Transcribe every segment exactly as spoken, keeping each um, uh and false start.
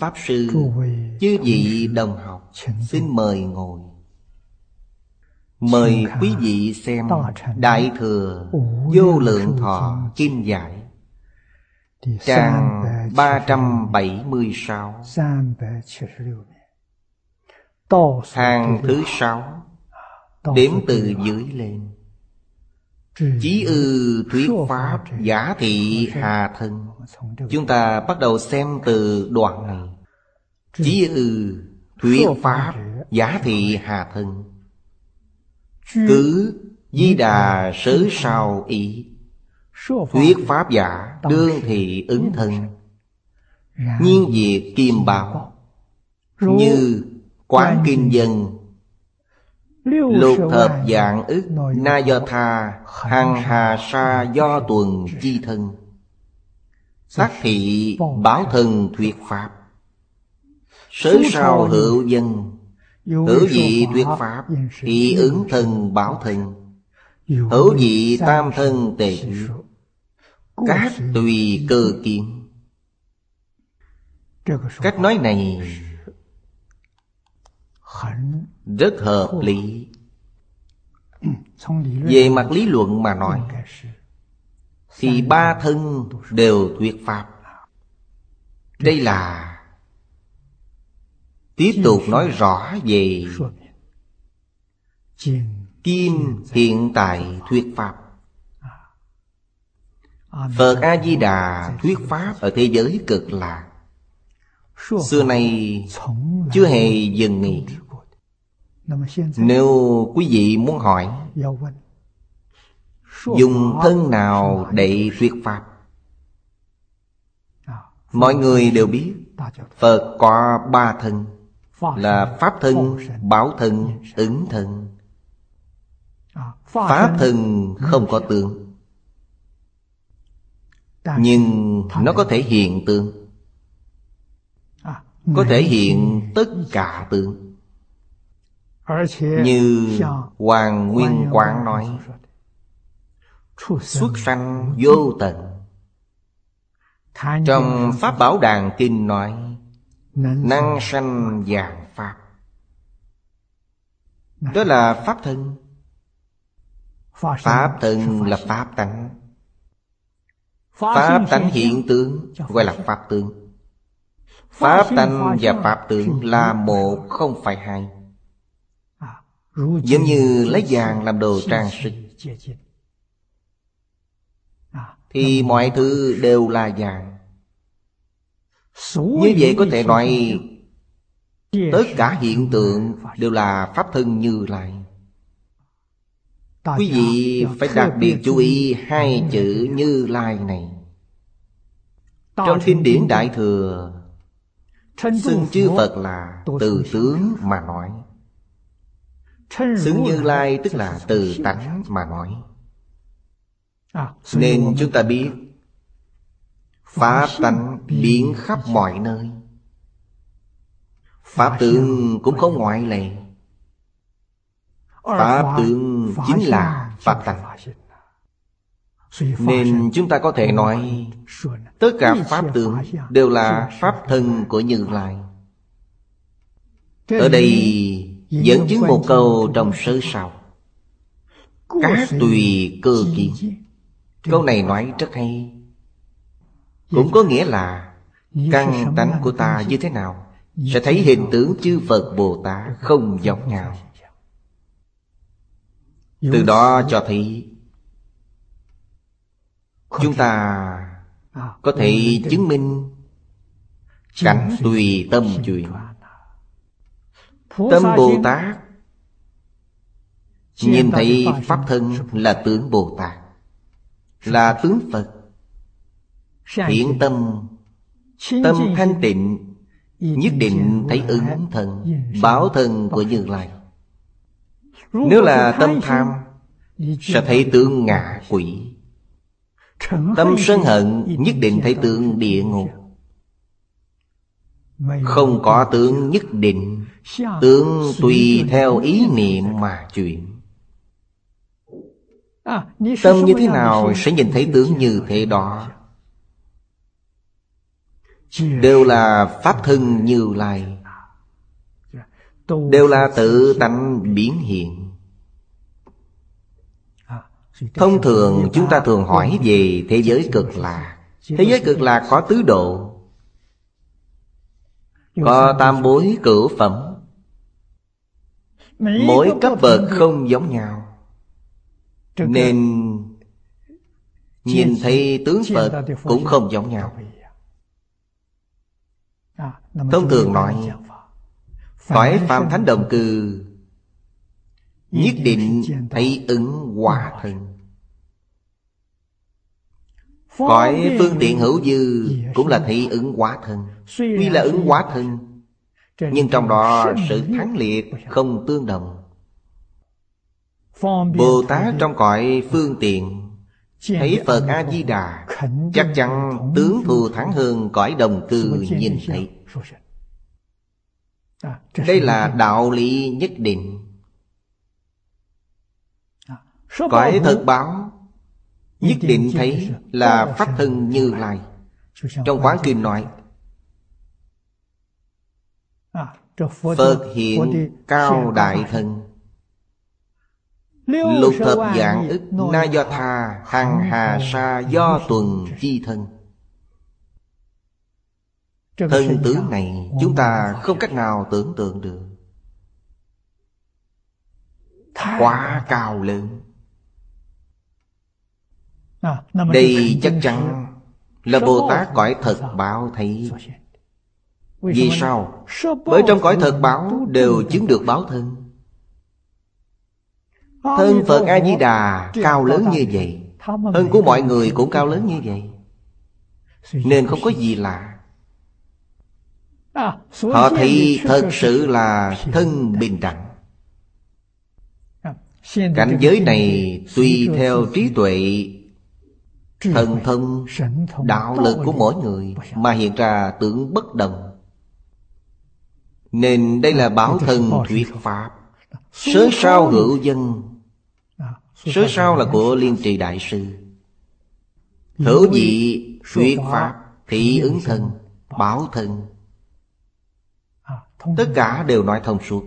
Pháp Sư, chư vị đồng học, xin mời ngồi. Mời quý vị xem Đại Thừa Vô Lượng Thọ Kim Giải, trang ba trăm bảy mươi sáu, hàng thứ sáu, đếm từ dưới lên. Chí ư thuyết pháp giả thị hà thân. Chúng ta bắt đầu xem từ đoạn này. Chí ư thuyết pháp giả thị hà thân, cứ Di Đà sớ sao ý. Thuyết pháp giả đương thị ứng thân, nhiên diệt kim bảo. Như Quán Kinh Dân, lục thập vạn ức na do tha, hằng hà sa do tuần chi thân. Tác thị bảo thần thuyết pháp, sớ sao hữu dân. Hữu vị thuyết pháp, thị ứng thân bảo thân. Hữu vị tam thân tề thuyết, các tùy cơ kiến. Cách nói này rất hợp lý. Về mặt lý luận mà nói, thì ba thân đều thuyết pháp. Đây là tiếp tục nói rõ về Kim hiện tại thuyết pháp. Phật A-di-đà thuyết pháp ở thế giới Cực Lạc, xưa nay chưa hề dừng nghỉ. Nếu quý vị muốn hỏi dùng thân nào để thuyết pháp, mọi người đều biết Phật có ba thân, là Pháp thân, Bảo thân, Ứng thân. Pháp thân không có tướng, nhưng nó có thể hiện tướng, có thể hiện tất cả tướng. Như Hoàng Nguyên Quán nói, xuất sanh vô tận. Trong Pháp Bảo Đàn Kinh nói, năng sanh vạn pháp. Đó là Pháp thân. Pháp thân là Pháp tánh. Pháp tánh hiện tướng gọi là Pháp tướng. Pháp tánh và Pháp tướng là một, không phải hai. Giống như lấy vàng làm đồ trang sức, thì mọi thứ đều là vàng. Như vậy có thể nói tất cả hiện tượng đều là Pháp thân Như Lai. Quý vị phải đặc biệt chú ý hai chữ Như Lai này. Trong kinh điển Đại Thừa xưng chư Phật là từ tướng mà nói, xưng Như Lai tức là từ tánh mà nói. Nên chúng ta biết Pháp tánh biến khắp mọi nơi, Pháp tướng cũng không ngoại lệ. Pháp tướng chính là Pháp tánh. Nên chúng ta có thể nói tất cả Pháp tướng đều là Pháp thân của Như Lai. Ở đây dẫn chứng một câu trong sớ sao, các tùy cơ kiến. Câu này nói rất hay. Cũng có nghĩa là căn tánh của ta như thế nào, sẽ thấy hình tướng chư Phật Bồ Tát không giống nhau. Từ đó cho thấy chúng ta có thể chứng minh cảnh tùy tâm chuyển. Tâm Bồ Tát nhìn thấy Pháp thân là tướng Bồ Tát, là tướng Phật. Thiện tâm, tâm thanh tịnh, nhất định thấy ứng thân, bảo thân của Như Lai. Nếu là tâm tham, sẽ thấy tướng ngạ quỷ. Tâm sân hận, nhất định thấy tướng địa ngục. Không có tướng nhất định, tướng tùy theo ý niệm mà chuyển. Tâm như thế nào sẽ nhìn thấy tướng như thế đó. đều là Pháp thân Như Lai, đều là tự tánh biến hiện. Thông thường chúng ta thường hỏi về thế giới Cực Lạc. Thế giới Cực Lạc có tứ độ, có tam bối cửu phẩm, mỗi cấp bậc không giống nhau, nên nhìn thấy tướng Phật cũng không giống nhau. Thông thường nói, cõi Phàm Thánh Đồng Cư nhất định thấy ứng hóa thân. Cõi Phương Tiện Hữu Dư cũng là thấy ứng hóa thân. Tuy là ứng hóa thân, nhưng trong đó sự thắng liệt không tương đồng. Bồ Tát trong cõi Phương Tiện thấy Phật A-di-đà chắc chắn tướng thù thắng hơn cõi Đồng Cư nhìn thấy. Đây là đạo lý nhất định. Cõi Thật Báo nhất định thấy là Pháp thân Như Lai. Trong Quán Kinh nói, Phật hiện cao đại thân, lục thập vạn ức na do tha, hằng hà sa do tuần chi thân. Thân tướng này chúng ta không cách nào tưởng tượng được, quá cao lớn. Đây chắc chắn là Bồ Tát cõi Thật Báo thấy. Vì sao? Bởi trong cõi Thật Báo đều chứng được báo thân. Thân Phật A-di-đà cao lớn như vậy, thân của mọi người cũng cao lớn như vậy, nên không có gì lạ. Họ thấy thật sự là thân bình đẳng. Cảnh giới này tùy theo trí tuệ, thần thông, đạo lực của mỗi người mà hiện ra tưởng bất đồng. Nên đây là báo thân thuyết Pháp. Sớ sao hữu dân. Sớ sao là của Liên Trì Đại Sư. Hữu dị thuyết Pháp, thị ứng thân, báo thân, tất cả đều nói thông suốt.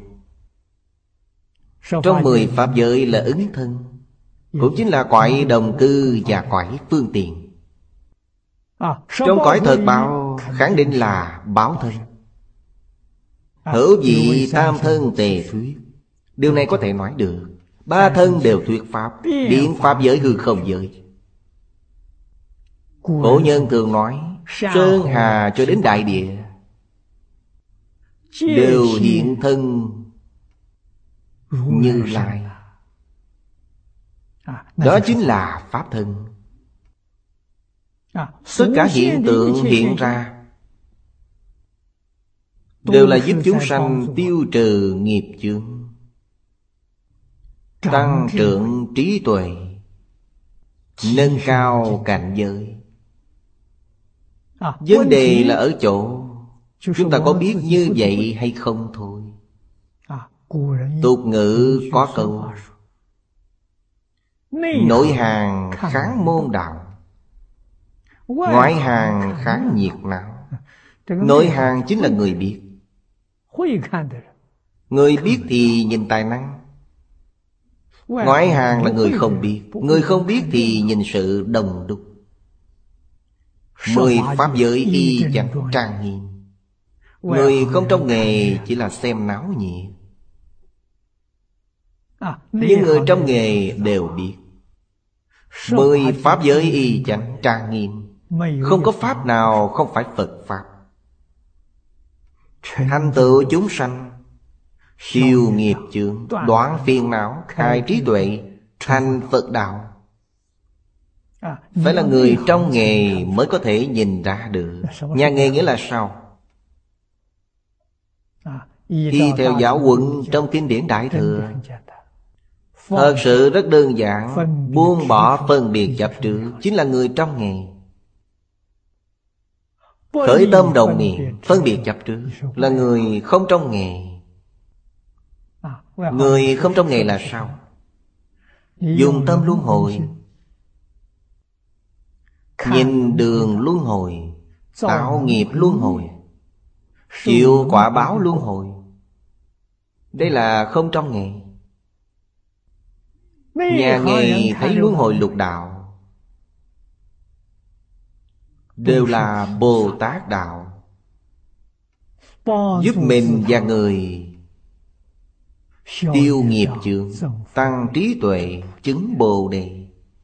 Trong mười Pháp giới là ứng thân, cũng chính là cõi Đồng Cư và cõi Phương Tiện. Trong cõi Thật Báo khẳng định là báo thân. Hữu dị tam thân tề thuyết. Điều này có thể nói được. Ba thân đều thuyết Pháp, biến Pháp giới hư không giới. Cổ nhân thường nói, Sơn Hà cho đến Đại Địa đều hiện thân Như Lai. Đó chính là Pháp thân. Tất cả hiện tượng hiện ra đều là giúp chúng sanh tiêu trừ nghiệp chướng, tăng trưởng trí tuệ, nâng cao cảnh giới. Vấn đề là ở chỗ chúng ta có biết như vậy hay không thôi. Tục ngữ có câu, nội hàng kháng môn đạo, ngoại hàng kháng nhiệt não. Nội hàng chính là người biết. Người biết thì nhìn tài năng. Ngoại hàng là người không biết. Người không biết thì nhìn sự đồng đúc. Mười Pháp giới y chang trang nghiêm. Người không trong nghề chỉ là xem náo nhiệt, nhưng người trong nghề đều biết. Mười Pháp giới y chang trang nghiêm, không có Pháp nào không phải Phật Pháp. Thành tựu chúng sanh, siêu nghiệp chướng, đoạn phiền não, khai trí tuệ, thành Phật đạo. Phải là người trong nghề mới có thể nhìn ra được. Nhà nghề nghĩa là sao? Y theo giáo huấn trong kinh điển Đại Thừa, thật sự rất đơn giản. Buông bỏ phân biệt chấp trước, chính là người trong nghề. Khởi tâm đồng niệm phân biệt chấp trước là người không trong nghề. Người không trong nghề là sao? Dùng tâm luân hồi, nhìn đường luân hồi, tạo nghiệp luân hồi, chịu quả báo luân hồi. Đây là không trong nghề. Nhà nghề thấy luân hồi lục đạo đều là Bồ Tát đạo, giúp mình và người tiêu nghiệp chướng, tăng trí tuệ, chứng Bồ Đề.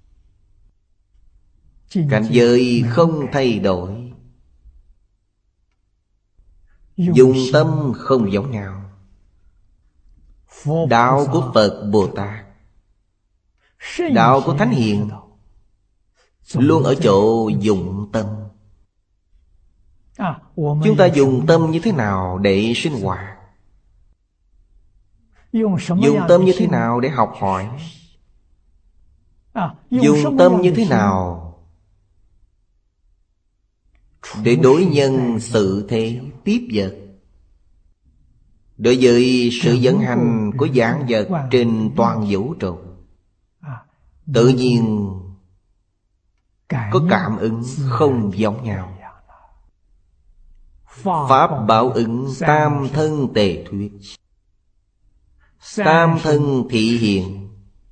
Cảnh giới không thay đổi, dùng tâm không giống nhau. Đạo của Phật Bồ Tát, đạo của Thánh Hiền luôn ở chỗ dụng tâm. Chúng ta dùng tâm như thế nào để sinh hoạt? Dùng tâm như thế nào để học hỏi? Dùng tâm như thế nào để đối nhân sự thế tiếp vật? Đối với sự vận hành của vạn vật trên toàn vũ trụ, tự nhiên có cảm ứng không giống nhau. Pháp bảo ứng tam thân tề thuyết, tam thân thị hiện,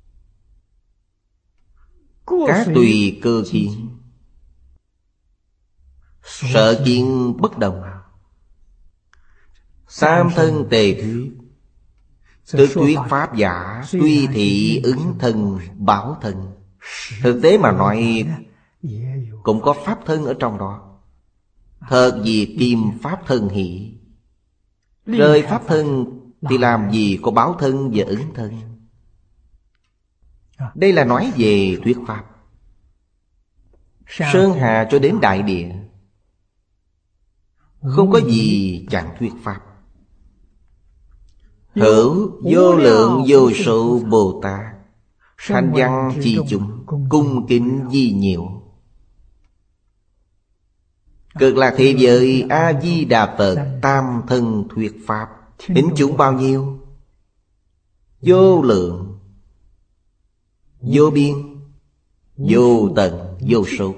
các tùy cơ kiến, sở kiến bất đồng. Tam thân tề thuyết, tức thuyết pháp giả, tuy thị ứng thân, bảo thân. Thực tế mà nói cũng có pháp thân ở trong đó. Thật gì kim pháp thân hỷ, rơi pháp thân thì làm gì có báo thân và ứng thân. Đây là nói về thuyết pháp. Sơn hà cho đến đại địa, không có gì chẳng thuyết pháp. Hữu vô lượng vô số Bồ Tát, thanh văn chi chúng, cung kính di nhiều. Cực lạc thế giới A-di-đà Phật tam thân thuyết pháp, tính chúng bao nhiêu? Vô lượng, vô biên, vô tận, vô số.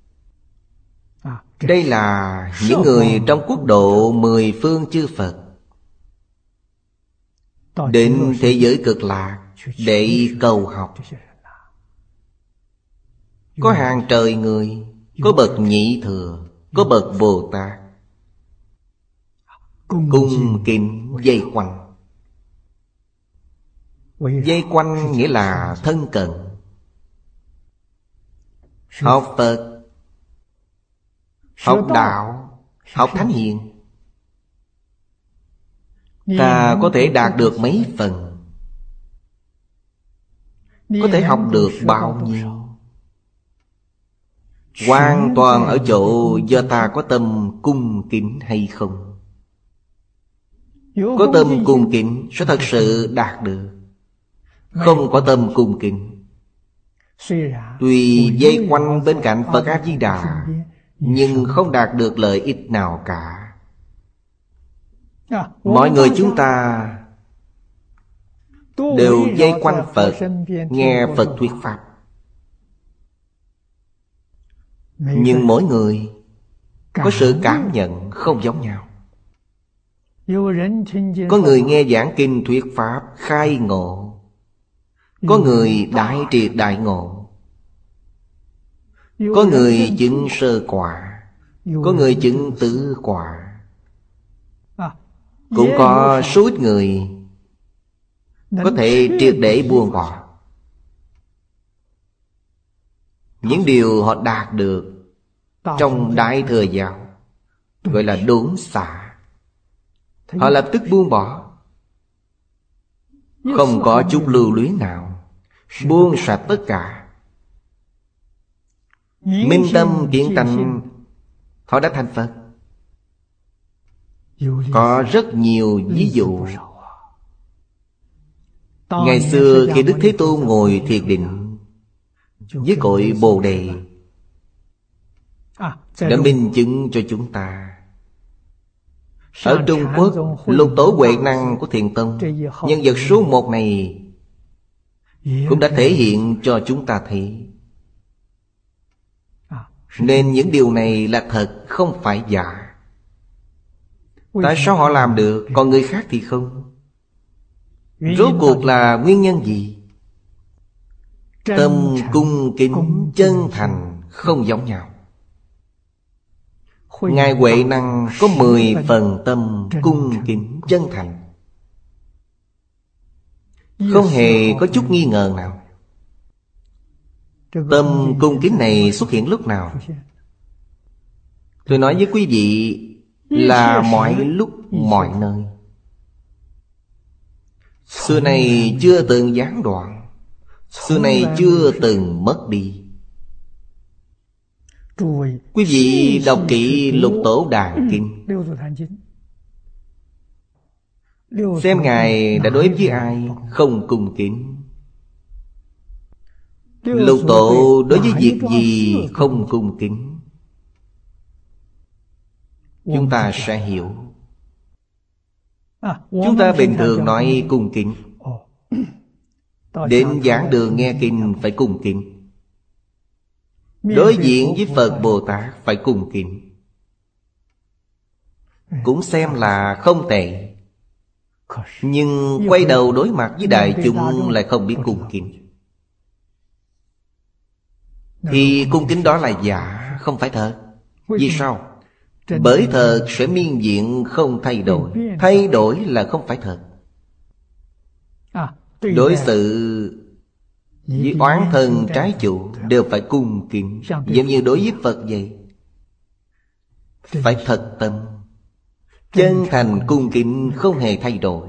Đây là những người trong quốc độ mười phương chư Phật đến thế giới cực lạc để cầu học. Có hàng trời người, có bậc nhị thừa, có bậc Bồ Tát cung kính dây quanh. Dây quanh nghĩa là thân cận. Học Phật, học đạo, học Thánh Hiền, ta có thể đạt được mấy phần, có thể học được bao nhiêu, hoàn toàn ở chỗ do ta có tâm cung kính hay không. Có tâm cung kính sẽ thật sự đạt được. Không có tâm cung kính, tuy dây quanh bên cạnh Phật A-di-đà, nhưng không đạt được lợi ích nào cả. Mọi người chúng ta đều dây quanh Phật, nghe Phật thuyết pháp, nhưng mỗi người có sự cảm nhận không giống nhau. Có người nghe giảng kinh thuyết pháp khai ngộ, có người đại triệt đại ngộ, có người chứng sơ quả, có người chứng tứ quả, cũng có số ít người có thể triệt để buông bỏ. Những điều họ đạt được trong Đại Thừa Giáo gọi là đốn xả. Họ lập tức buông bỏ, không có chút lưu luyến nào, buông sạch tất cả. Minh tâm kiến tánh, họ đã thành Phật. Có rất nhiều ví dụ. Ngày xưa khi Đức Thế Tôn ngồi thiền định với cội Bồ Đề, đã minh chứng cho chúng ta. Ở Trung Quốc, Lục Tổ Huệ Năng của Thiền Tông, nhân vật số một này cũng đã thể hiện cho chúng ta thấy Nên những điều này là thật, không phải giả. Tại sao họ làm được, còn người khác thì không? Rốt cuộc là nguyên nhân gì? Tâm cung kính chân thành không giống nhau. Ngài Huệ Năng có mười phần tâm cung kính chân thành, không hề có chút nghi ngờ nào. Tâm cung kính này xuất hiện lúc nào? Tôi nói với quý vị là mọi lúc mọi nơi. Xưa này chưa từng gián đoạn, xưa này chưa từng mất đi. Quý vị đọc kỹ Lục Tổ Đàn Kinh, xem Ngài đã đối với ai không cung kính. Lục Tổ đối với việc gì không cung kính, chúng ta sẽ hiểu. Chúng ta bình thường nói cung kính, đến giảng đường nghe kinh phải cung kính, đối diện với Phật Bồ Tát phải cung kính, cũng xem là không tệ. Nhưng quay đầu đối mặt với đại chúng lại không biết cung kính, thì cung kính đó là giả, không phải thật. Vì sao? Bởi thật sẽ miên diện không thay đổi. Thay đổi là không phải thật. Đối xử với oán thân trái chủ đều phải cung kính, giống như đối với Phật vậy. Phải thật tâm, chân thành cung kính, không hề thay đổi.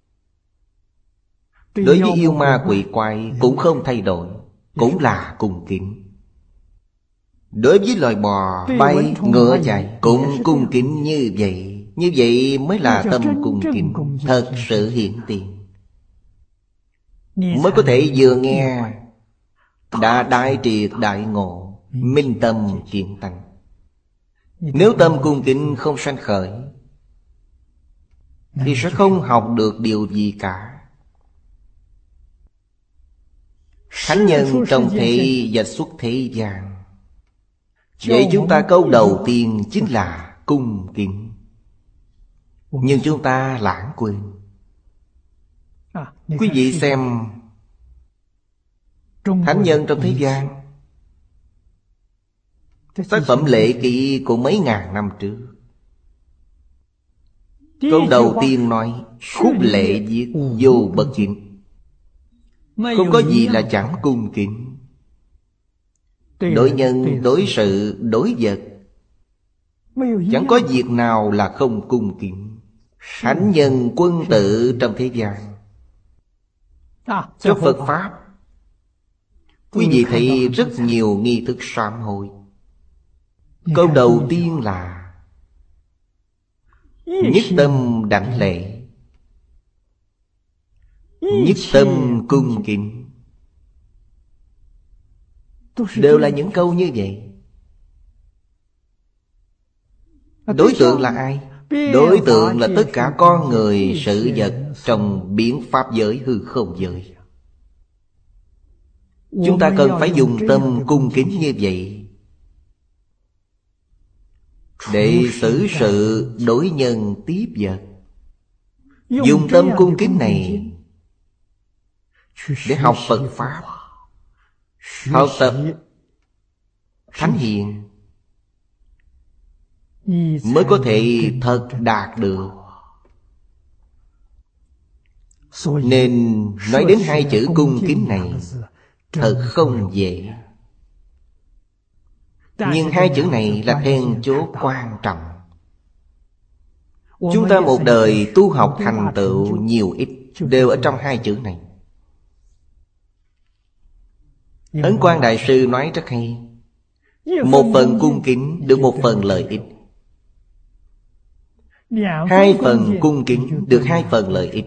Đối với yêu ma quỷ quái cũng không thay đổi, cũng là cung kính. Đối với loài bò bay ngựa chạy cũng cung kính như vậy. Như vậy mới là tâm cung kính thật sự hiển tiền, mới có thể vừa nghe đã đại triệt đại ngộ, minh tâm kiến tánh. Nếu tâm cung kính không sanh khởi thì sẽ không học được điều gì cả. Thánh nhân trong thế và xuất thế gian vậy chúng ta câu đầu tiên chính là cung kính. Nhưng chúng ta lãng quên. Quý vị xem thánh nhân trong thế gian, tác phẩm lễ ký của mấy ngàn năm trước, câu đầu tiên nói khúc lễ viết vô bất kính. Không có gì là chẳng cung kính. Đối nhân, đối sự, đối vật, chẳng có việc nào là không cung kính. Thánh nhân quân tử trong thế gian, trong Phật Pháp, quý vị thấy rất nhiều nghi thức sám hối. Câu đầu tiên là nhất tâm đảnh lễ, nhất tâm cung kính. Đều là những câu như vậy. Đối tượng là ai? Đối tượng là tất cả con người, sự vật trong biến pháp giới, hư không giới. Chúng ta cần phải dùng tâm cung kính như vậy để xử sự đối nhân tiếp vật. Dùng tâm cung kính này để học Phật Pháp, học tập Thánh Hiền, mới có thể thật đạt được. Nên nói đến hai chữ cung kính này thật không dễ. Nhưng hai chữ này là then chốt quan trọng. Chúng ta một đời tu học thành tựu nhiều ít đều ở trong hai chữ này. Ấn Quang Đại Sư nói rất hay: một phần cung kính được một phần lợi ích, hai phần cung kính được hai phần lợi ích.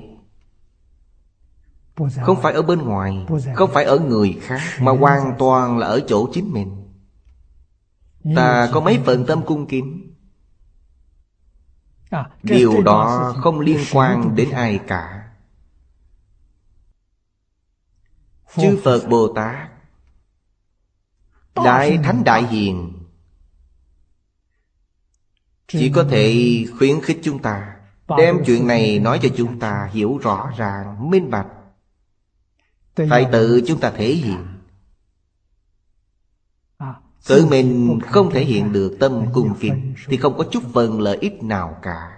Không phải ở bên ngoài, không phải ở người khác, mà hoàn toàn là ở chỗ chính mình. Ta có mấy phần tâm cung kính, điều đó không liên quan đến ai cả. Chư Phật Bồ Tát, Đại Thánh Đại Hiền chỉ có thể khuyến khích chúng ta, đem chuyện này nói cho chúng ta hiểu rõ ràng, minh bạch. Phải tự chúng ta thể hiện. Tự mình không thể hiện được tâm cung kính thì không có chút phần lợi ích nào cả.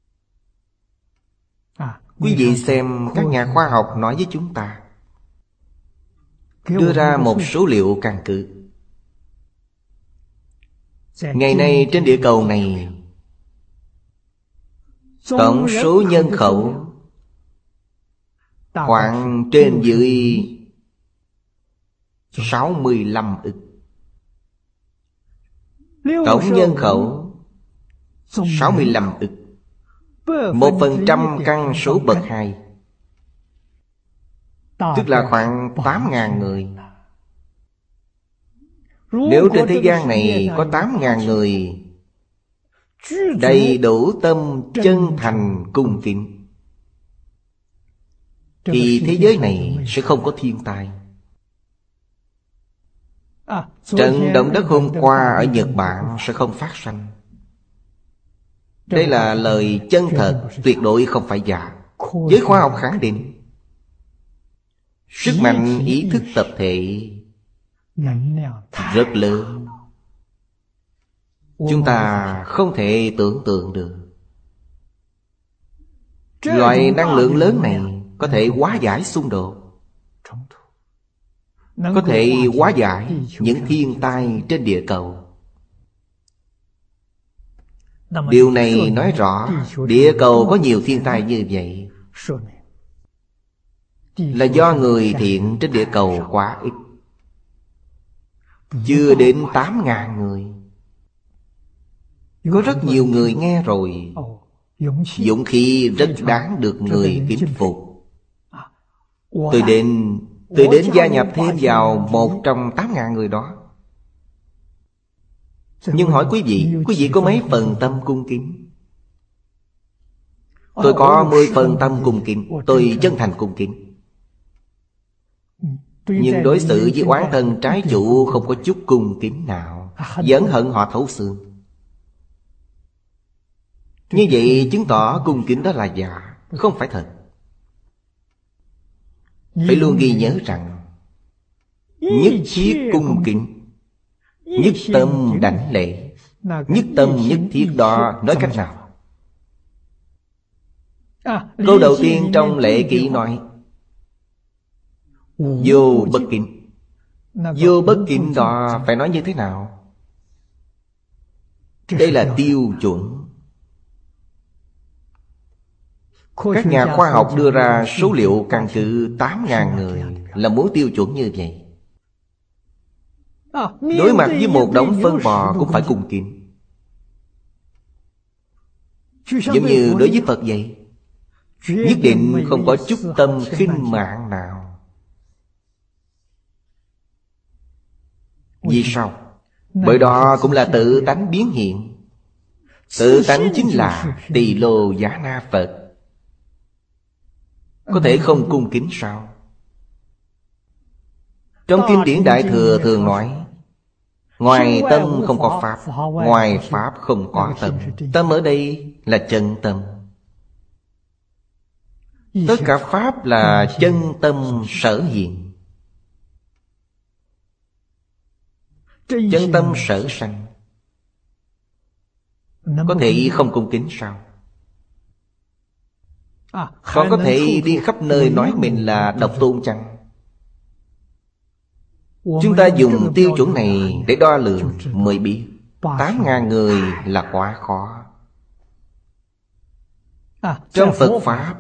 Quý vị xem các nhà khoa học nói với chúng ta, đưa ra một số liệu căn cứ. Ngày nay trên địa cầu này, tổng số nhân khẩu khoảng trên dưới sáu mươi lăm ức. Tổng nhân khẩu sáu mươi lăm ức. Một phần trăm căn số bậc hai, tức là khoảng tám ngàn người. Nếu trên thế gian này có tám ngàn người đầy đủ tâm chân thành cung kính, thì thế giới này sẽ không có thiên tai. Trận động đất hôm qua ở Nhật Bản sẽ không phát sanh. Đây là lời chân thật, tuyệt đối không phải giả. Giới khoa học khẳng định sức mạnh ý thức tập thể rất lớn, chúng ta không thể tưởng tượng được. Loại năng lượng lớn này có thể hóa giải xung đột, có thể hóa giải những thiên tai trên địa cầu. Điều này nói rõ địa cầu có nhiều thiên tai như vậy là do người thiện trên địa cầu quá ít, chưa đến tám ngàn người. Có rất nhiều người nghe rồi, dũng khí rất đáng được người kính phục. Tôi đến Tôi đến gia nhập thêm vào một trong tám ngàn người đó. Nhưng hỏi quý vị, quý vị có mấy phần tâm cung kính? Tôi có mười phần tâm cung kính. Tôi chân thành cung kính. Nhưng đối xử với oán thân trái chủ không có chút cung kính nào, vẫn hận họ thấu xương. Như vậy chứng tỏ cung kính đó là giả, không phải thật. Phải luôn ghi nhớ rằng nhất thiết cung kính, nhất tâm đảnh lễ. Nhất tâm nhất thiết đó nói cách nào? Câu đầu tiên trong lễ ký nói vô bất kính. Vô bất kính đó phải nói như thế nào? Đây là tiêu chuẩn. Các nhà khoa học đưa ra số liệu căn cứ tám ngàn người là muốn tiêu chuẩn như vậy. Đối mặt với một đống phân bò cũng phải cung kính. Giống như đối với Phật vậy, nhất định không có chút tâm khinh mạn nào. Vì sao? Bởi đó cũng là tự tánh biến hiện. Tự tánh chính là Tỳ Lô Giá Na Phật. Có thể không cung kính sao? Trong kinh điển Đại Thừa thường nói, ngoài tâm không có pháp, ngoài pháp không có tâm. Tâm ở đây là chân tâm. Tất cả pháp là chân tâm sở hiện. Chân tâm sở sanh. Có thể không cung kính sao? Còn có thể đi khắp nơi nói mình là độc tôn chăng? Chúng ta dùng tiêu chuẩn này để đo lường mới biết tám ngàn người là quá khó. Trong Phật Pháp,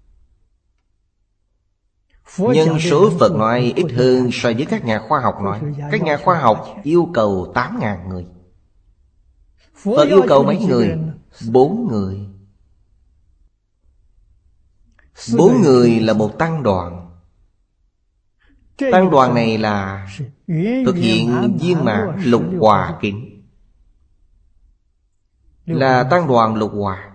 nhân số Phật nói ít hơn so với các nhà khoa học nói. Các nhà khoa học yêu cầu tám ngàn người. Phật yêu cầu mấy người? Bốn người. Bốn người là một tăng đoàn. Tăng đoàn này là thực hiện viên mãn lục hòa kính, là tăng đoàn lục hòa.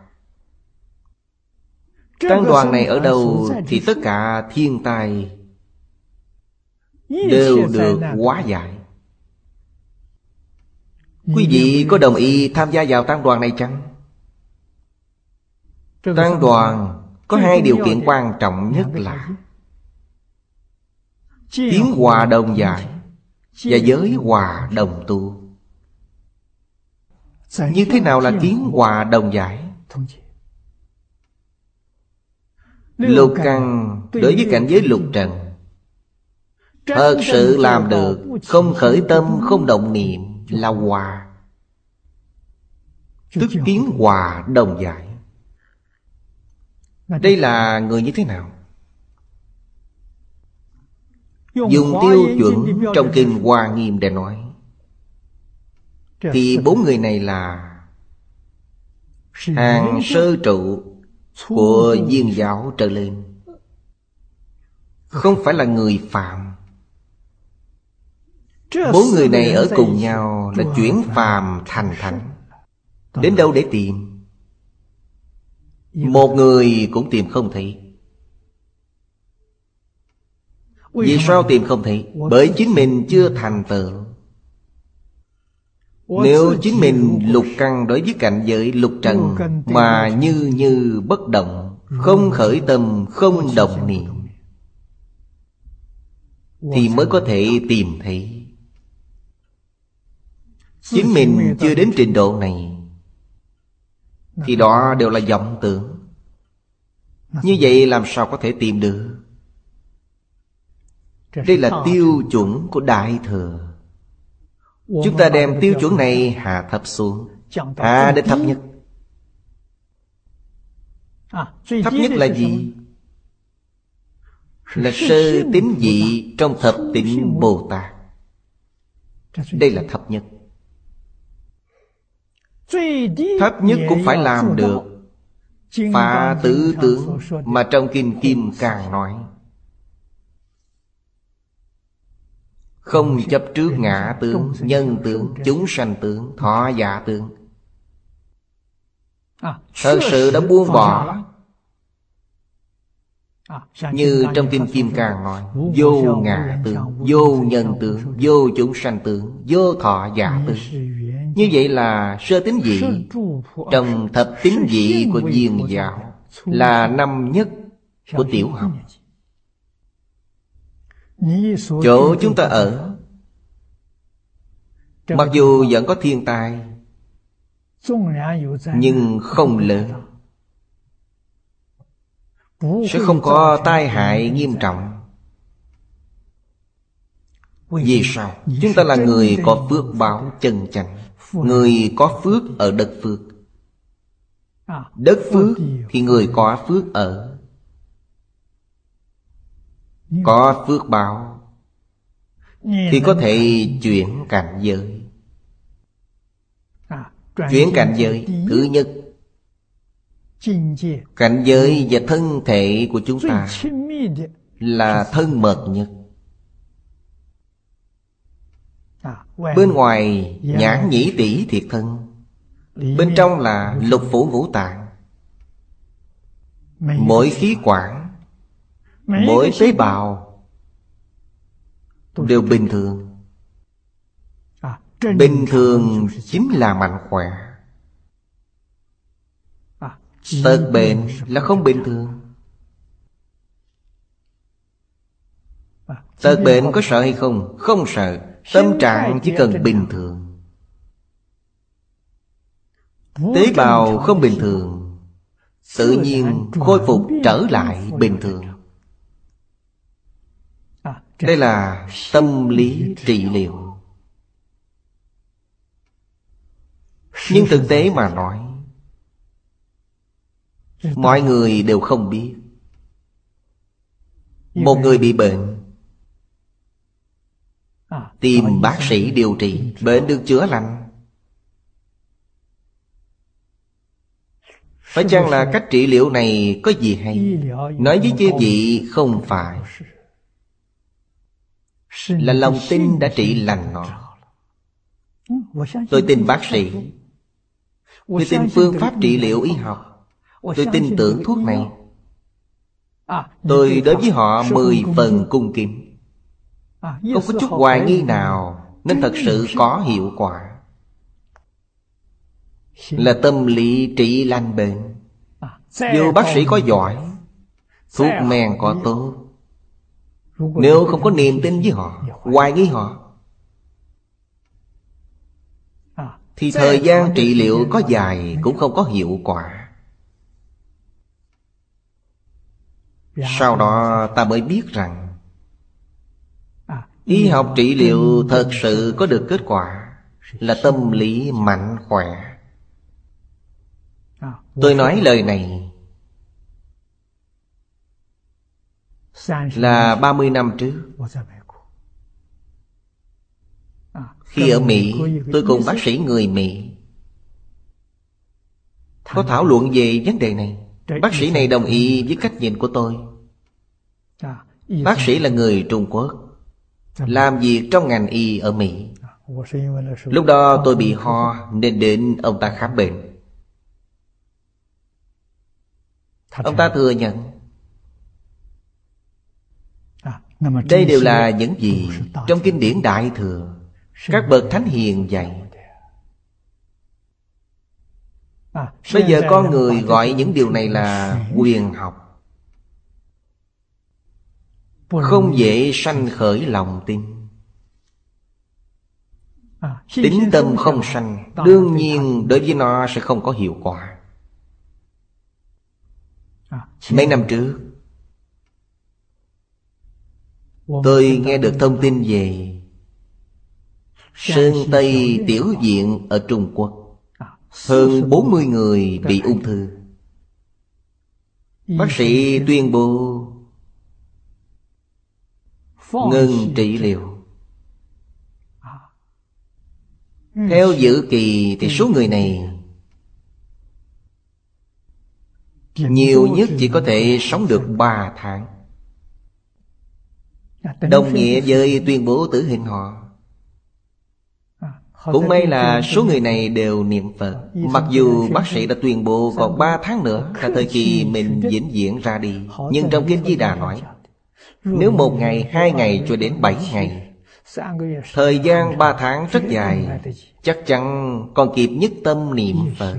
Tăng đoàn này ở đâu thì tất cả thiên tai đều được hóa giải. Quý vị có đồng ý tham gia vào tăng đoàn này chăng? Tăng đoàn có hai điều kiện quan trọng nhất là tiếng hòa đồng giải và giới hòa đồng tu. Như thế nào là tiếng hòa đồng giải? Lục căn đối với cảnh giới lục trần thật sự làm được, không khởi tâm, không động niệm là hòa, tức tiếng hòa đồng giải. Đây là người như thế nào? Dùng tiêu chuẩn trong kinh Hoa Nghiêm để nói thì bốn người này là hàng sơ trụ của viên giáo trở lên, không phải là người phạm. Bốn người này ở cùng nhau là chuyển phàm thành thánh. Đến đâu để tìm? Một người cũng tìm không thấy. Vì sao tìm không thấy? Bởi chính mình chưa thành tựu. Nếu chính mình lục căn đối với cảnh giới lục trần mà như như bất động, không khởi tâm, không động niệm, thì mới có thể tìm thấy. Chính mình chưa đến trình độ này thì đó đều là vọng tưởng. Như vậy làm sao có thể tìm được? Đây là tiêu chuẩn của Đại Thừa. Chúng ta đem tiêu chuẩn này hạ thấp xuống, hạ đến thấp nhất. Thấp nhất là gì? Là sơ tín vị trong thập tịnh Bồ Tát. Đây là thấp nhất. Thấp nhất cũng phải làm được phá tứ tướng mà trong kinh Kim Cang nói. Không chấp trước ngã tướng, nhân tướng, chúng sanh tướng, thọ giả tướng. Thật sự đã buông bỏ. Như trong kinh Kim Cang nói, vô ngã tướng, vô nhân tướng, vô chúng sanh tướng, vô thọ giả tướng. Như vậy là sơ tín vị trong thập tín vị của viên giáo, là năm nhất của tiểu học. Chỗ chúng ta ở, mặc dù vẫn có thiên tai, nhưng không lớn, sẽ không có tai hại nghiêm trọng. Vì sao? Chúng ta là người có phước báo chân chánh, người có phước ở đất phước. Đất phước thì người có phước ở. Có phước báo thì có thể chuyển cảnh giới. Chuyển cảnh giới thứ nhất, cảnh giới và thân thể của chúng ta là thân mật nhất. Bên ngoài nhãn nhĩ tỷ thiệt thân, bên trong là lục phủ ngũ tạng. Mỗi khí quản, mỗi tế bào đều bình thường. Bình thường chính là mạnh khỏe. Tật bệnh là không bình thường. Tật bệnh có sợ hay không? Không sợ. Tâm trạng chỉ cần bình thường. Tế bào không bình thường, tự nhiên khôi phục trở lại bình thường. Đây là tâm lý trị liệu. Nhưng thực tế mà nói, mọi người đều không biết. Một người bị bệnh, tìm bác sĩ điều trị, bệnh được chữa lành. Phải chăng là cách trị liệu này có gì hay? Nói với chư vị không phải, là lòng tin đã trị lành nó. Tôi tin bác sĩ, tôi tin phương pháp trị liệu y học, tôi tin tưởng thuốc này. Tôi đối với họ mười phần cung kính, không có chút hoài nghi nào, nên thật sự có hiệu quả. là tâm lý trị lành bệnh. Dù bác sĩ có giỏi, thuốc men có tốt, nếu không có niềm tin với họ, hoài nghi họ, thì thời gian trị liệu có dài cũng không có hiệu quả. Sau đó ta mới biết rằng y học trị liệu thật sự có được kết quả là tâm lý mạnh khỏe. Tôi nói lời này là ba mươi năm trước. Khi ở Mỹ, tôi cùng bác sĩ người Mỹ có thảo luận về vấn đề này. Bác sĩ này đồng ý với cách nhìn của tôi. Bác sĩ là người Trung Quốc, làm việc trong ngành y ở Mỹ. Lúc đó tôi bị ho nên đến ông ta khám bệnh. Ông ta thừa nhận đây đều là những gì trong kinh điển Đại Thừa các bậc thánh hiền dạy. Bây giờ con người gọi những điều này là quyền học, không dễ sanh khởi lòng tin. Tín tâm không sanh, đương nhiên đối với nó sẽ không có hiệu quả. Mấy năm trước, tôi nghe được thông tin về Sơn Tây Tiểu Viện ở Trung Quốc. Hơn bốn mươi người bị ung thư. Bác sĩ tuyên bố ngừng trị liệu. Theo dự kỳ thì số người này nhiều nhất chỉ có thể sống được ba tháng, đồng nghĩa với tuyên bố tử hình họ. Cũng may là số người này đều niệm Phật. Mặc dù bác sĩ đã tuyên bố còn ba tháng nữa là thời kỳ mình vĩnh viễn ra đi, nhưng trong Kinh Di Đà nói, nếu một ngày, hai ngày cho đến bảy ngày, thời gian ba tháng rất dài, chắc chắn còn kịp nhất tâm niệm Phật.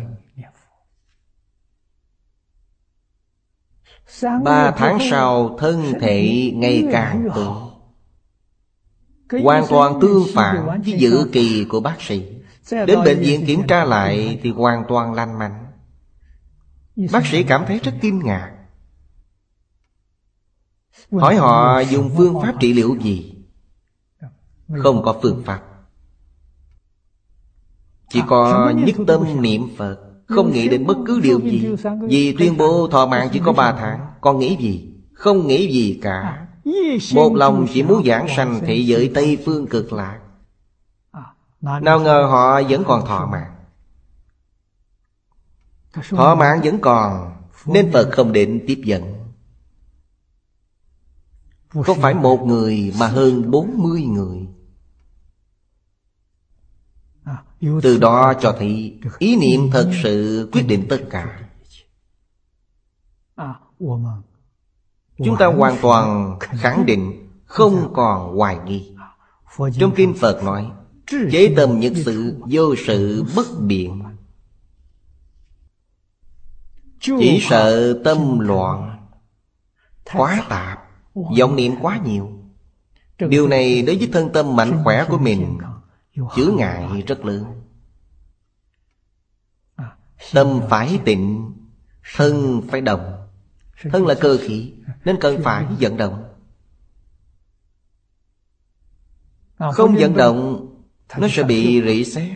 Ba tháng sau thân thể ngày càng tốt, hoàn toàn tương phản với dự kỳ của bác sĩ. Đến bệnh viện kiểm tra lại thì hoàn toàn lành mạnh. Bác sĩ cảm thấy rất kinh ngạc, hỏi họ dùng phương pháp trị liệu gì. Không có phương pháp, chỉ có nhất tâm niệm Phật, không nghĩ đến bất cứ điều gì. Vì tuyên bố thọ mạng chỉ có ba tháng, còn nghĩ gì? Không nghĩ gì cả. Một lòng chỉ muốn giảng sanh thế giới Tây Phương Cực Lạc. Nào ngờ họ vẫn còn thọ mạng. Thọ mạng vẫn còn, nên Phật không định tiếp dẫn. Không phải một người mà hơn bốn mươi người. Từ đó cho thấy ý niệm thật sự quyết định tất cả. Chúng ta hoàn toàn khẳng định, không còn hoài nghi. Trong Kinh Phật nói, chế tâm nhất sự, vô sự bất biện. Chỉ sợ tâm loạn, quá tạp, vọng niệm quá nhiều. Điều này đối với thân tâm mạnh khỏe của mình chướng ngại rất lớn. Tâm phải tịnh, thân phải động. Thân là cơ khí, nên cần phải vận động. Không vận động, nó sẽ bị rỉ sét.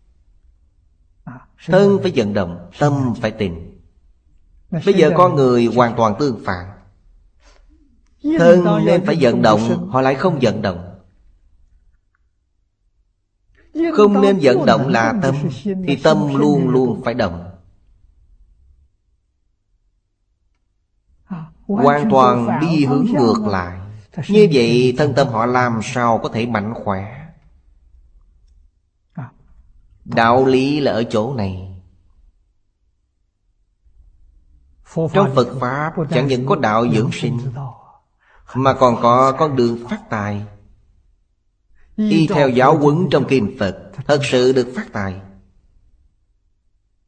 Thân phải vận động, tâm phải tịnh. Bây giờ con người hoàn toàn tương phản. Thân nên phải vận động, họ lại không vận động. Không nên vận động là tâm, thì tâm luôn luôn phải động. Hoàn toàn đi hướng ngược lại. Như vậy thân tâm họ làm sao có thể mạnh khỏe? Đạo lý là ở chỗ này. Trong Phật Pháp chẳng những có đạo dưỡng sinh, mà còn có con đường phát tài. Y theo giáo huấn trong Kinh Phật, thật sự được phát tài.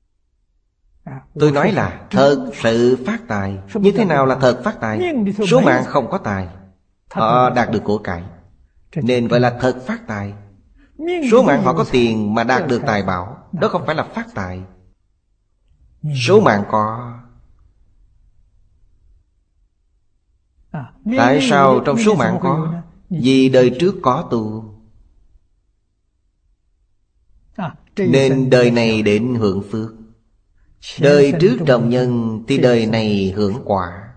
Tôi nói là thật sự phát tài. Như thế nào là thật phát tài? Số mạng không có tài, họ đạt được của cải, nên gọi là thật phát tài. Số mạng họ có tiền mà đạt được tài bảo, đó không phải là phát tài. Số mạng có. Tại sao trong số mạng có? Vì đời trước có tu, nên đời này đến hưởng phước. Đời trước trồng nhân thì đời này hưởng quả.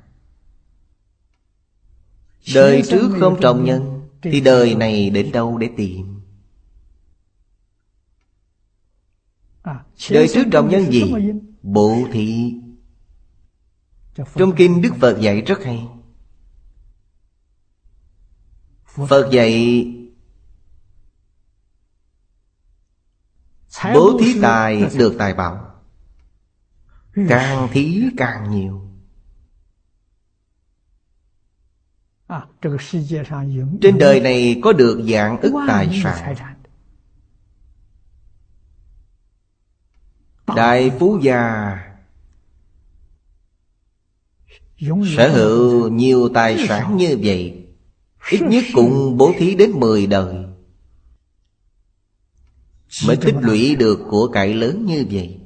Đời trước không trồng nhân thì đời này đến đâu để tìm? Đời trước trồng nhân gì? Bố thí. Trong kinh Đức Phật dạy rất hay. Phật dạy bố thí tài được tài bảo, càng thí càng nhiều. Trên đời này có được vạn ức tài sản. Đại phú gia sở hữu nhiều tài sản như vậy, ít nhất cũng bố thí đến mười đời mới tích lũy được của cải lớn như vậy.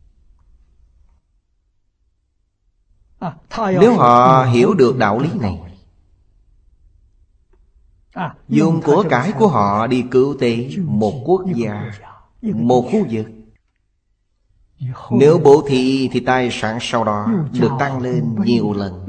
Nếu họ hiểu được đạo lý này, dùng của cải của họ đi cứu tế một quốc gia, một khu vực, nếu bố thí thì tài sản sau đó được tăng lên nhiều lần.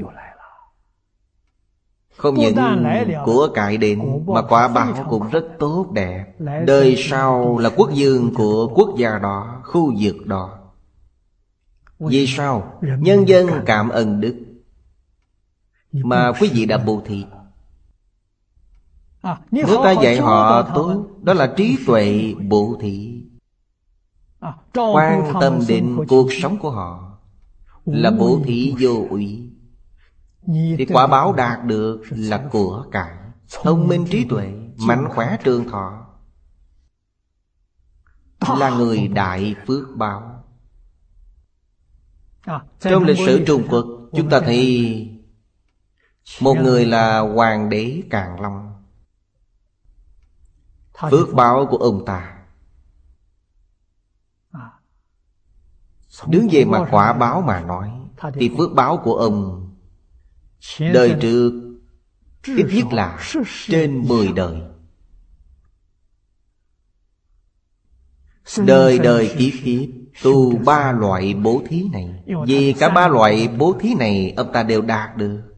Không những của cải đến mà quả báo cũng rất tốt đẹp. Đời sau là quốc vương của quốc gia đó, khu vực đó. Vì sao? Nhân dân cảm ơn đức mà quý vị đã bố thí. Nếu ta dạy họ tốt, đó là trí tuệ bố thí. Quan tâm đến cuộc sống của họ là bố thí vô úy, thì quả báo đạt được là của cải, thông minh trí tuệ, mạnh khỏe trường thọ, là người đại phước báo. Trong lịch sử Trung Quốc, chúng ta thấy một người là Hoàng đế Càn Long. Phước báo của ông ta, đứng về mặt quả báo mà nói, thì phước báo của ông đời trước ít nhất là trên mười đời. Đời đời kiếp kiếp tu ba loại bố thí này. Vì cả ba loại bố thí này ông ta đều đạt được.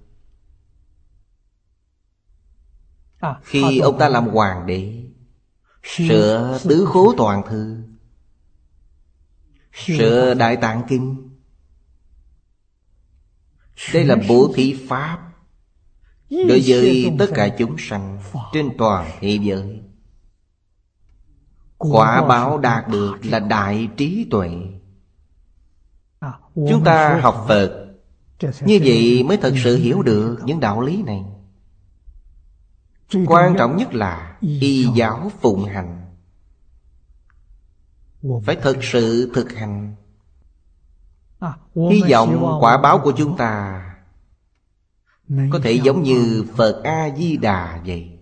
Khi ông ta làm hoàng đế, sửa tứ khố toàn thư, sửa Đại Tạng Kinh, đây là bố thí pháp đối với tất cả chúng sanh trên toàn thế giới. Quả báo đạt được là đại trí tuệ. Chúng ta học Phật như vậy mới thật sự hiểu được những đạo lý này. Quan trọng nhất là y giáo phụng hành, phải thật sự thực hành. Hy vọng quả báo của chúng ta có thể giống như Phật A-di-đà vậy.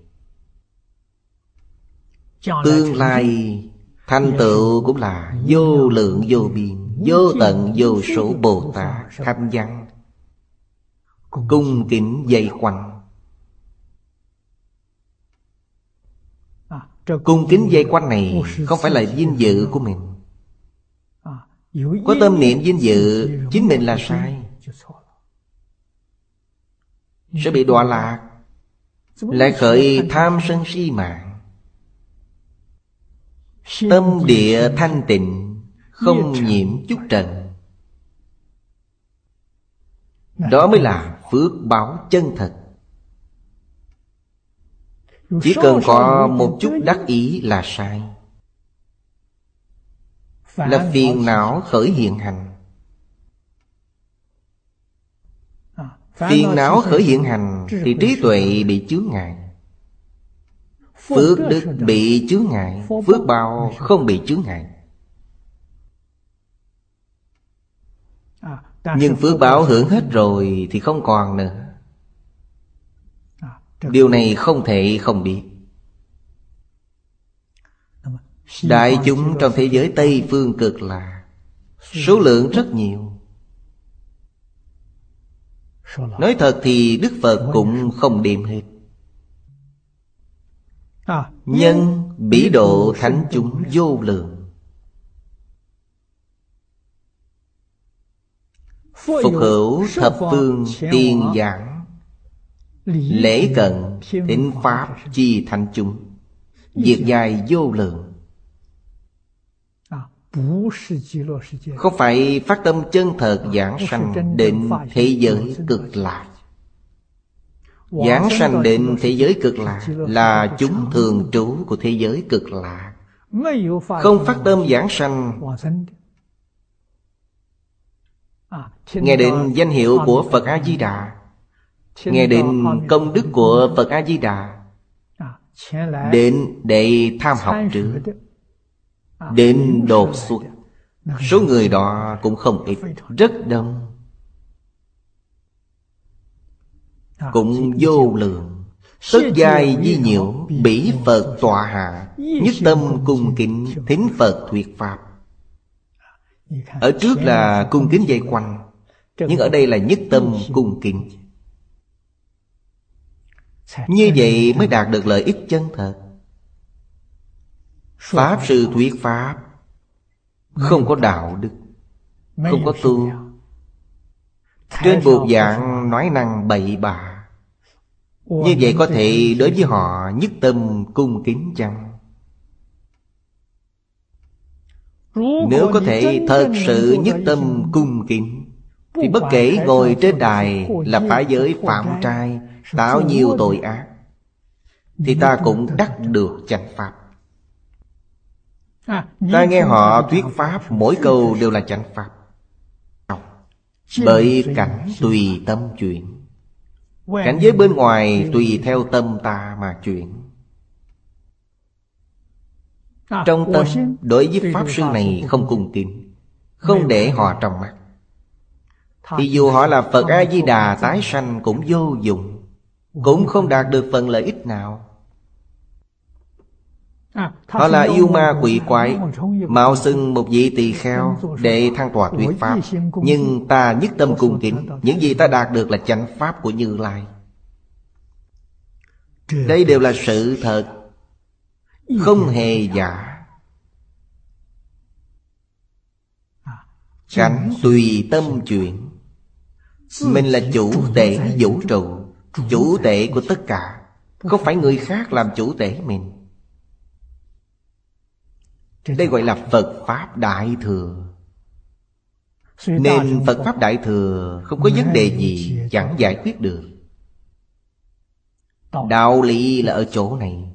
Tương lai thành tựu cũng là vô lượng vô biên, vô tận vô số Bồ Tát tham văn cung kính vây quanh. Cung kính vây quanh này không phải là vinh dự của mình. Có tâm niệm vinh dự chính mình là sai, sẽ bị đọa lạc, lại khởi tham sân si mạng. Tâm địa thanh tịnh, không nhiễm chút trần, đó mới là phước báo chân thật. Chỉ cần có một chút đắc ý là sai, là phiền não khởi hiện hành. Phiền não khởi hiện hành thì trí tuệ bị chướng ngại, phước đức bị chướng ngại, phước báo không bị chướng ngại. Nhưng phước báo hưởng hết rồi thì không còn nữa. Điều này không thể không biết. Đại chúng trong thế giới Tây Phương Cực Lạc số lượng rất nhiều. Nói thật thì Đức Phật cũng không đếm hết. Nhân bỉ độ thánh chúng vô lượng. Phục hữu thập phương tiền giảng, lễ cận thính pháp chi thánh chúng, diệt dài vô lượng. Không phải phát tâm chân thật giảng sanh đến thế giới cực lạc. Giảng sanh đến thế giới cực lạc là chúng thường trú của thế giới cực lạc. Không phát tâm giảng sanh, nghe đến danh hiệu của Phật A-di-đà, nghe đến công đức của Phật A-di-đà, đến để tham học trước, đến đột xuất. Số người đó cũng không ít, rất đông, cũng vô lượng. Tất giai di nhiễu, bỉ Phật tọa hạ, nhất tâm cung kính thính Phật thuyết pháp. Ở trước là cung kính vây quanh, nhưng ở đây là nhất tâm cung kính. Như vậy mới đạt được lợi ích chân thật. Pháp sư thuyết pháp không có đạo đức, không có tu, trên bục giảng nói năng bậy bạ. Như vậy có thể đối với họ nhất tâm cung kính chăng? Nếu có thể thật sự nhất tâm cung kính, thì bất kể ngồi trên đài là phá giới phạm trai, tạo nhiều tội ác, thì ta cũng đắc được chánh pháp. Ta nghe họ thuyết pháp, mỗi câu đều là chánh pháp. Bởi cảnh tùy tâm chuyển. Cảnh giới bên ngoài tùy theo tâm ta mà chuyển. Trong tâm đối với pháp sư này không cung kính, không để họ trong mắt, thì dù họ là Phật A-di-đà tái sanh cũng vô dụng, cũng không đạt được phần lợi ích nào. Họ là yêu ma quỷ quái, mạo xưng một vị tỳ kheo để thăng tọa thuyết pháp, nhưng ta nhất tâm cung kính. Những gì ta đạt được là chánh pháp của Như Lai. Đây đều là sự thật, không hề giả. Cảnh tùy tâm chuyển. Mình là chủ tể vũ trụ, chủ tể của tất cả, không phải người khác làm chủ tể mình. Đây gọi là Phật Pháp Đại Thừa. Nên Phật Pháp Đại Thừa không có vấn đề gì chẳng giải quyết được. Đạo lý là ở chỗ này.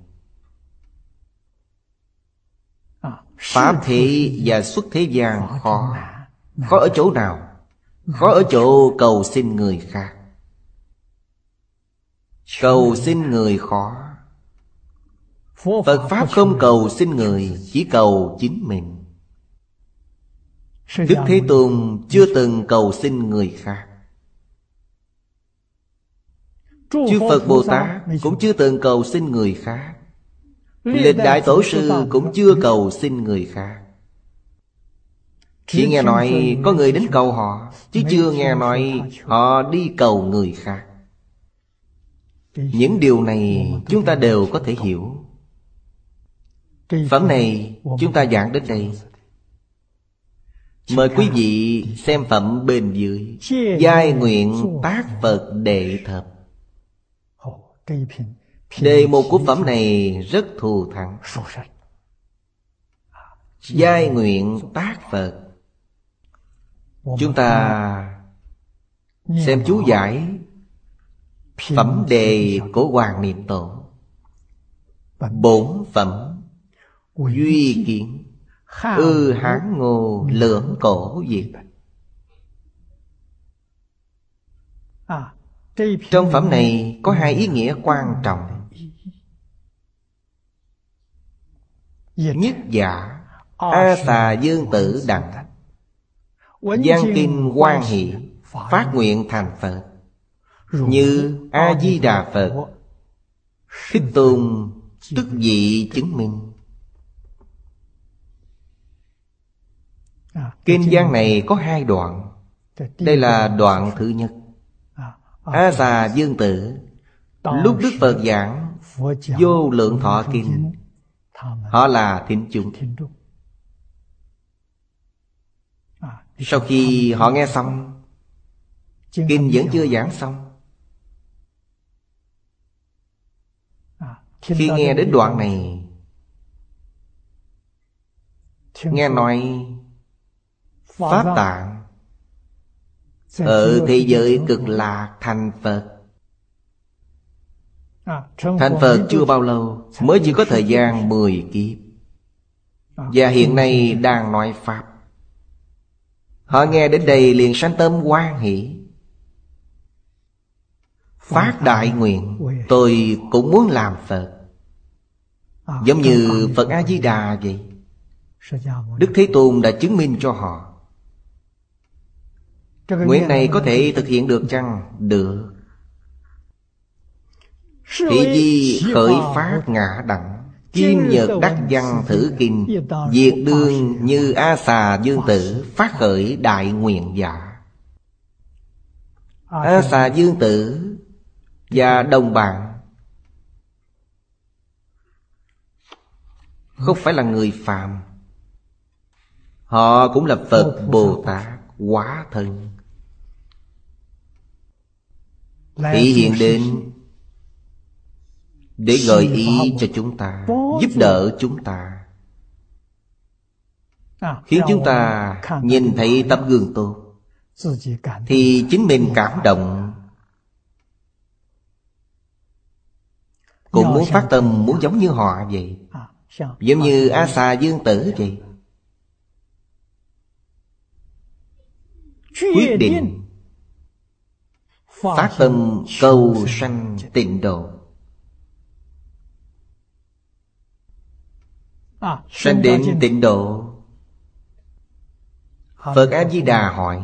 Pháp thế và xuất thế gian khó. Khó ở chỗ nào? Khó ở chỗ cầu xin người khác. Cầu xin người khó. Phật Pháp không cầu xin người, chỉ cầu chính mình. Đức Thế Tôn chưa từng cầu xin người khác. Chư Phật Bồ Tát cũng chưa từng cầu xin người khác. Lịch Đại Tổ Sư cũng chưa cầu xin người khác. Chỉ nghe nói có người đến cầu họ, chứ chưa nghe nói họ đi cầu người khác. Những điều này chúng ta đều có thể hiểu. Phẩm này chúng ta giảng đến đây. Mời quý vị xem phẩm bên dưới. Giai nguyện tác Phật đệ thập. Đề mục của phẩm này rất thù thắng. Giai nguyện tác Phật. Chúng ta xem chú giải phẩm đề của Hoàng Niệm Tổ. Bổn phẩm duy kiến, ư Hán Ngô lưỡng cổ diệt. Trong phẩm này có hai ý nghĩa quan trọng. Nhất giả A Xà Dương Tử Đặng, Giảng kinh hoan hỷ, phát nguyện thành Phật. Như A-di-đà Phật, Thích Tôn tức vị chứng minh. Kinh văn này có hai đoạn. Đây là đoạn thứ nhất. A Xà Dương Tử, lúc Đức Phật giảng Vô Lượng Thọ Kinh, họ là thính chúng. Sau khi họ nghe xong, kinh vẫn chưa giảng xong. Khi nghe đến đoạn này, nghe nói Pháp Tạng ở thế giới Cực Lạc thành Phật. Thành Phật chưa bao lâu, mới chỉ có thời gian mười kiếp. Và hiện nay đang nói Pháp. Họ nghe đến đây liền sanh tâm hoan hỷ, phát đại nguyện, tôi cũng muốn làm Phật. Giống như Phật A-di-đà vậy. Đức Thế Tôn đã chứng minh cho họ. Nguyện này có thể thực hiện được chăng? Được. Thị di khởi phát ngã đẳng, kim nhật đắc văn thử kinh, diệt đương như A Xà Dương Tử, phát khởi đại nguyện giả. A Xà Dương Tử và đồng bạn không phải là người phàm. Họ cũng là Phật Bồ Tát hóa thân, thị hiện đến để gợi ý cho chúng ta, giúp đỡ chúng ta, khiến chúng ta nhìn thấy tấm gương tốt, thì chính mình cảm động, cũng muốn phát tâm muốn giống như họ vậy. Giống như A Xà Dương Tử vậy. Quyết định phát tâm cầu sanh tịnh độ, sanh đến tịnh độ. Phật A-di-đà hỏi: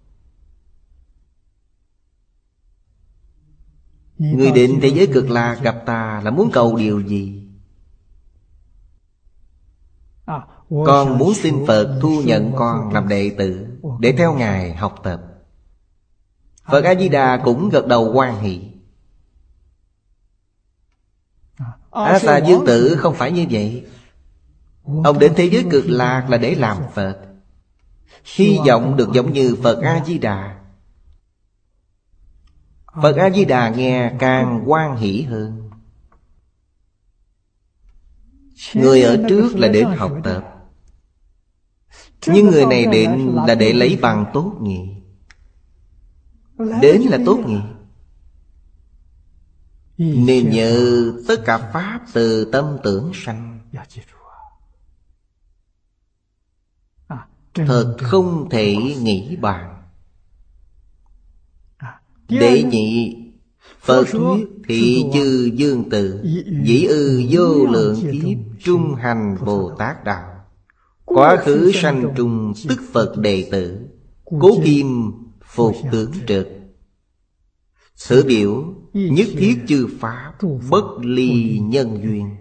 người đến thế giới Cực Lạc gặp ta là muốn cầu điều gì? Con muốn xin Phật thu nhận con làm đệ tử, để theo Ngài học tập. Phật A-di-đà cũng gật đầu hoan hỷ. A Xà Dương Tử không phải như vậy. Ông đến thế giới Cực Lạc là để làm Phật, hy vọng được giống như Phật A-di-đà. Phật A-di-đà nghe càng hoan hỷ hơn. Người ở trước là đến học tập, nhưng người này đến là để lấy bằng tốt nghiệp. Đến là tốt nghiệp, nên nhớ tất cả Pháp từ tâm tưởng sanh. Thật không thể nghĩ bàn. Đệ nhị, Phật thuyết thị chư Dương Tử, dĩ ư vô lượng kiếp trung hành Bồ Tát đạo. Quá khứ sanh trung tức Phật đệ tử, cố kim phục tướng trực. Thử biểu nhất thiết chư Pháp, bất ly nhân duyên.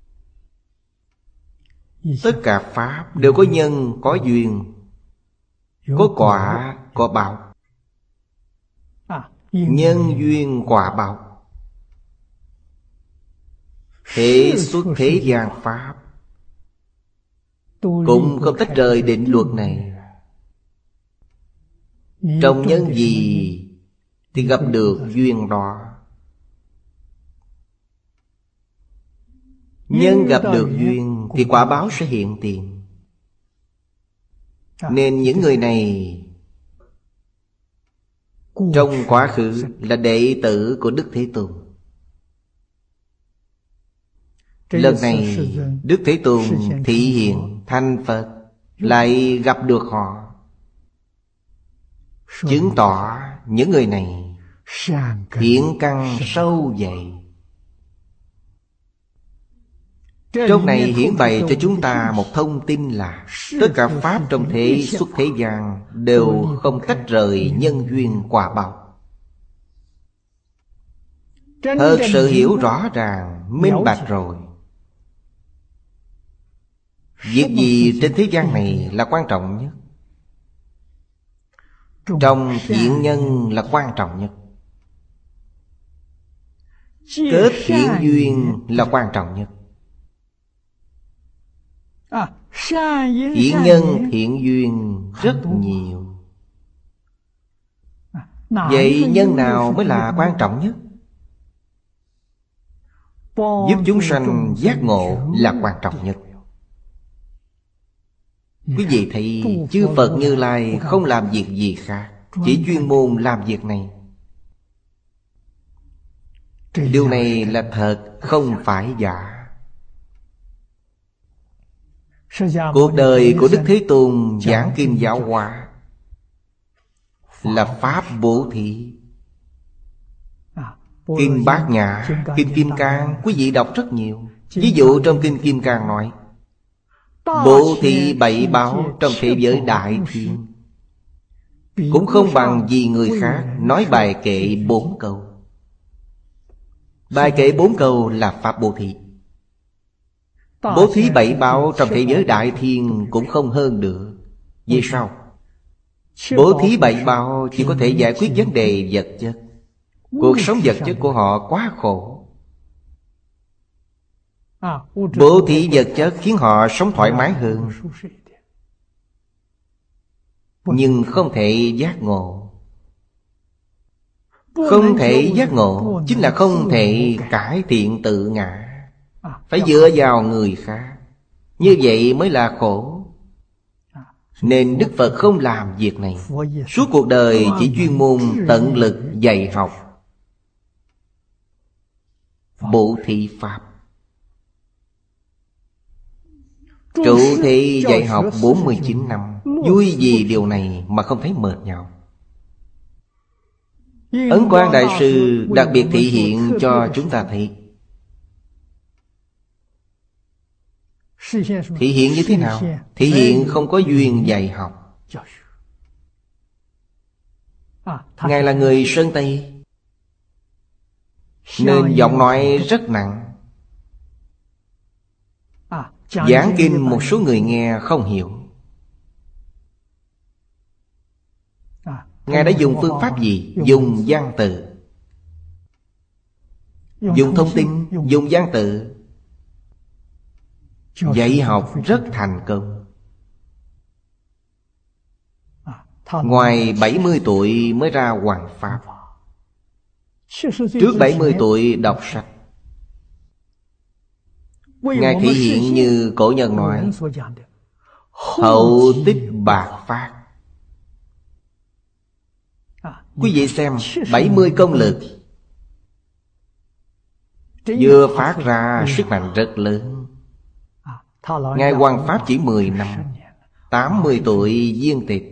Tất cả Pháp đều có nhân, có duyên, có quả, có báo. Nhân duyên quả báo. Thế xuất thế gian Pháp cũng không tách rời định luật này. Trong nhân gì thì gặp được duyên đó. Nhân gặp được duyên thì quả báo sẽ hiện tiền. Nên những người này trong quá khứ là đệ tử của Đức Thế Tôn. Lần này Đức Thế Tôn thị hiện thành Phật, lại gặp được họ, chứng tỏ những người này thiện căn sâu dày. Trong này hiển bày cho chúng ta một thông tin là tất cả pháp trong thế xuất thế gian đều không tách rời nhân duyên quả báo. Thật sự hiểu rõ ràng, minh bạch rồi. Việc gì trên thế gian này là quan trọng nhất? Trong thiện nhân là quan trọng nhất. Kết thiện duyên là quan trọng nhất. Thiện nhân thiện duyên rất nhiều. Vậy nhân nào mới là quan trọng nhất? Giúp chúng sanh giác ngộ là quan trọng nhất. Quý vị thấy chư Phật Như Lai không làm việc gì khác, chỉ chuyên môn làm việc này. Điều này là thật, không phải giả. Cuộc đời của Đức Thế Tôn giảng kinh giáo hóa là pháp bố thí. Kinh Bát Nhã, Kinh Kim Cang, quý vị đọc rất nhiều. Ví dụ trong Kinh Kim Cang nói bố thí bảy báo trong thế giới đại thiên, cũng không bằng gì người khác nói bài kệ bốn câu. Bài kệ bốn câu là pháp bố thí. Bố thí bảy báo trong thế giới đại thiên cũng không hơn được. Vì sao? Bố thí bảy báo chỉ có thể giải quyết vấn đề vật chất. Cuộc sống vật chất của họ quá khổ. Bố thí vật chất khiến họ sống thoải mái hơn, nhưng không thể giác ngộ. Không thể giác ngộ chính là không thể cải thiện tự ngã. Phải dựa vào người khác. Như vậy mới là khổ. Nên Đức Phật không làm việc này. Suốt cuộc đời chỉ chuyên môn tận lực dạy học bố thí pháp. Trụ thị dạy học bốn mươi chín năm. Vui vì điều này mà không thấy mệt nhọc. Ấn Quang Đại Sư đặc biệt thị hiện cho chúng ta thấy. Thị hiện như thế nào? Thị hiện không có duyên dạy học. Ngài là người Sơn Tây, nên giọng nói rất nặng. Giảng kinh một số người nghe không hiểu. Ngài đã dùng phương pháp gì? Dùng văn tự. Dùng thông tin, dùng văn tự. Dạy học rất thành công. Ngoài bảy mươi tuổi mới ra hoằng pháp. Trước bảy mươi tuổi đọc sách. Ngài thể hiện như cổ nhân nói hậu tích bạc phát. Quý vị xem bảy mươi công lực vừa phát ra sức mạnh rất lớn. Ngài hoằng pháp chỉ mười năm. Tám mươi tuổi viên tịch.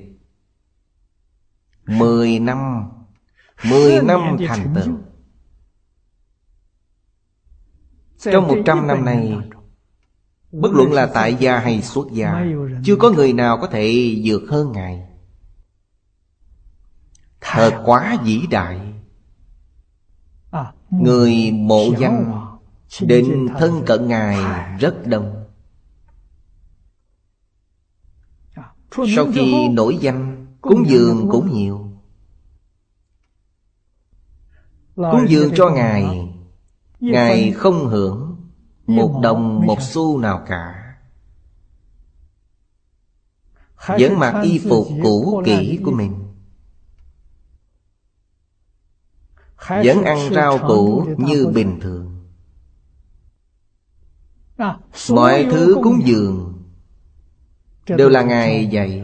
Mười năm Mười năm thành tựu. Trong một trăm năm này, bất luận là tại gia hay xuất gia, chưa có người nào có thể vượt hơn Ngài. Thật quá vĩ đại. Người mộ danh đến thân cận Ngài rất đông. Sau khi nổi danh, cúng dường cũng nhiều. Cúng dường cho Ngài, Ngài không hưởng một đồng một xu nào cả. Vẫn mặc y phục cũ kỹ của mình, vẫn ăn rau củ như bình thường. Mọi thứ cúng dường đều là Ngài dạy.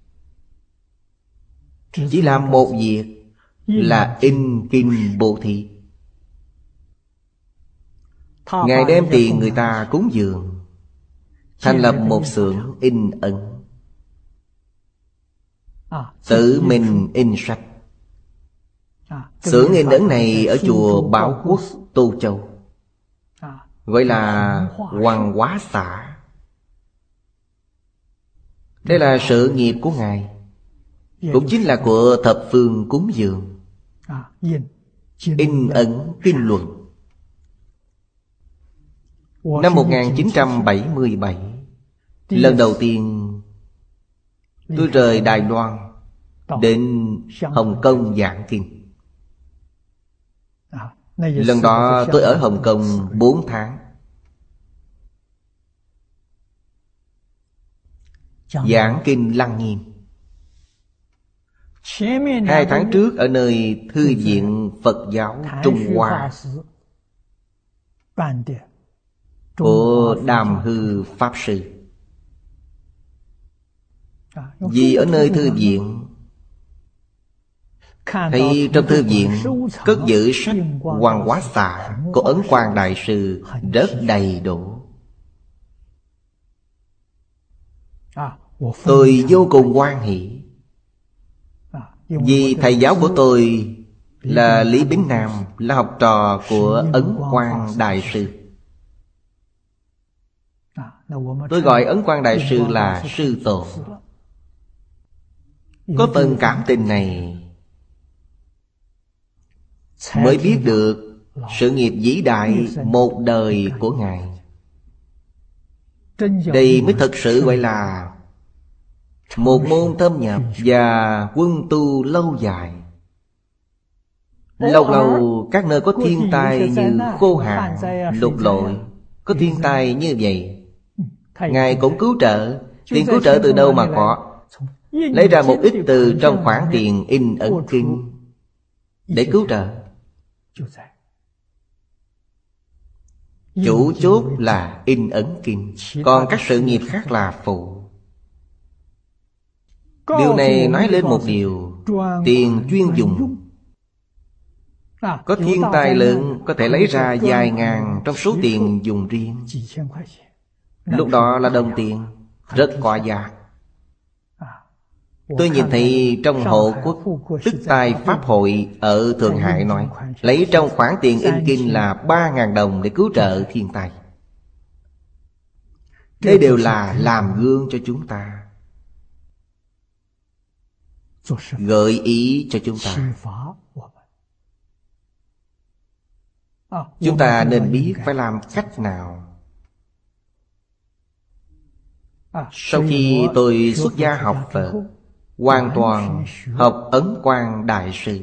Chỉ làm một việc là in kinh bố thí. Ngài đem tiền người ta cúng dường, thành lập một xưởng in ấn, tự mình in sách. Xưởng in ấn này ở chùa Bảo Quốc, Tô Châu. gọi là Hoàng Hóa Xã. Đây là sự nghiệp của Ngài, cũng chính là của thập phương cúng dường. In ấn kinh luận. Năm một nghìn chín trăm bảy mươi bảy, lần đầu tiên tôi rời Đài Loan đến Hồng Kông giảng kinh. Lần đó tôi ở Hồng Kông bốn tháng. Giảng kinh Lăng Nghiêm. Hai tháng trước ở nơi Thư viện Phật giáo Trung Hoa của Đàm Hư Pháp Sư. Vì ở nơi thư viện, thấy trong thư viện cất giữ sách Hoàng Hóa Xã của Ấn Quang Đại Sư rất đầy đủ. Tôi vô cùng hoan hỷ, vì thầy giáo của tôi là Lý Bính Nam, là học trò của Ấn Quang Đại Sư. Tôi gọi Ấn Quang Đại Sư là sư tổ. Có phần cảm tình này mới biết được sự nghiệp vĩ đại một đời của Ngài. Đây mới thật sự gọi là một môn thâm nhập và quân tu lâu dài. Lâu lâu các nơi có thiên tai như khô hạn, lụt lội, có thiên tai như vậy, Ngài cũng cứu trợ. Tiền cứu trợ từ đâu mà có? Lấy ra một ít từ trong khoản tiền in ấn kinh để cứu trợ. Chủ chốt là in ấn kinh, còn các sự nghiệp khác là phụ. Điều này nói lên một điều: tiền chuyên dùng. Có thiên tai lớn có thể lấy ra vài ngàn trong số tiền dùng riêng. Lúc đó là đồng tiền, rất có giá. Tôi nhìn thấy trong hộ quốc Tức Tài Pháp Hội ở Thượng Hải nói, lấy trong khoản tiền in kinh là ba ngàn đồng để cứu trợ thiên tai. Đây đều là làm gương cho chúng ta, gợi ý cho chúng ta. Chúng ta nên biết phải làm cách nào. Sau khi tôi xuất gia học Phật, hoàn toàn học Ấn Quang Đại Sư.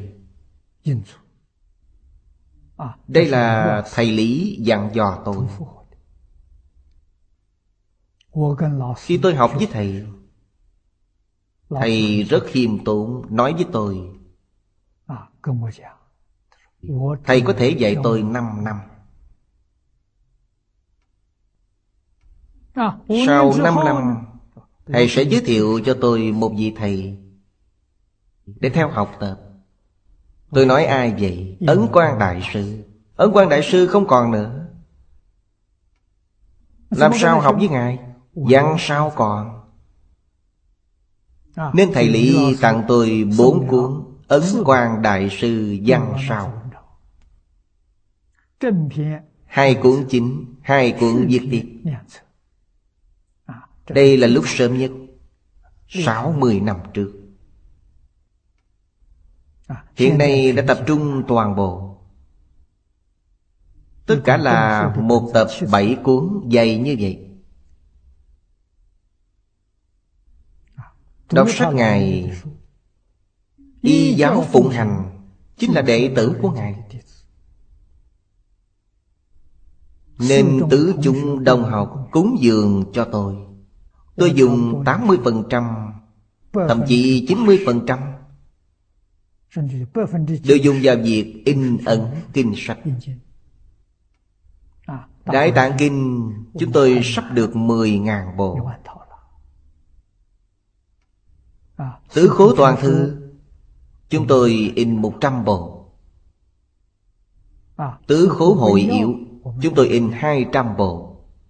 Đây là thầy Lý dặn dò tôi. Khi tôi học với thầy, thầy rất khiêm tốn nói với tôi, thầy có thể dạy tôi năm năm. Sau năm năm, thầy sẽ giới thiệu cho tôi một vị thầy để theo học tập. Tôi nói ai vậy? Ấn Quang Đại Sư. Ấn Quang Đại Sư không còn nữa. Làm sao học với Ngài? Văn sao còn? Nên thầy Lý tặng tôi bốn cuốn Ấn Quang Đại Sư văn sao. Hai cuốn chính, hai cuốn viết tiếp. Đây là lúc sớm nhất, sáu mươi năm trước. Hiện nay đã tập trung toàn bộ. Tất cả là một tập bảy cuốn dày như vậy. Đọc sách Ngài, y giáo phụng hành, chính là đệ tử của Ngài. Nên tứ chúng đồng học cúng dường cho tôi. Tôi dùng tám mươi phần trăm, thậm chí chín mươi phần trăm đều dùng vào việc in ấn kinh sách. Đại Tạng Kinh chúng tôi sắp được mười ngàn bộ. Tứ Khố Toàn Thư chúng tôi in một trăm bộ. Tứ Khố Hội Yếu chúng tôi in hai trăm bộ.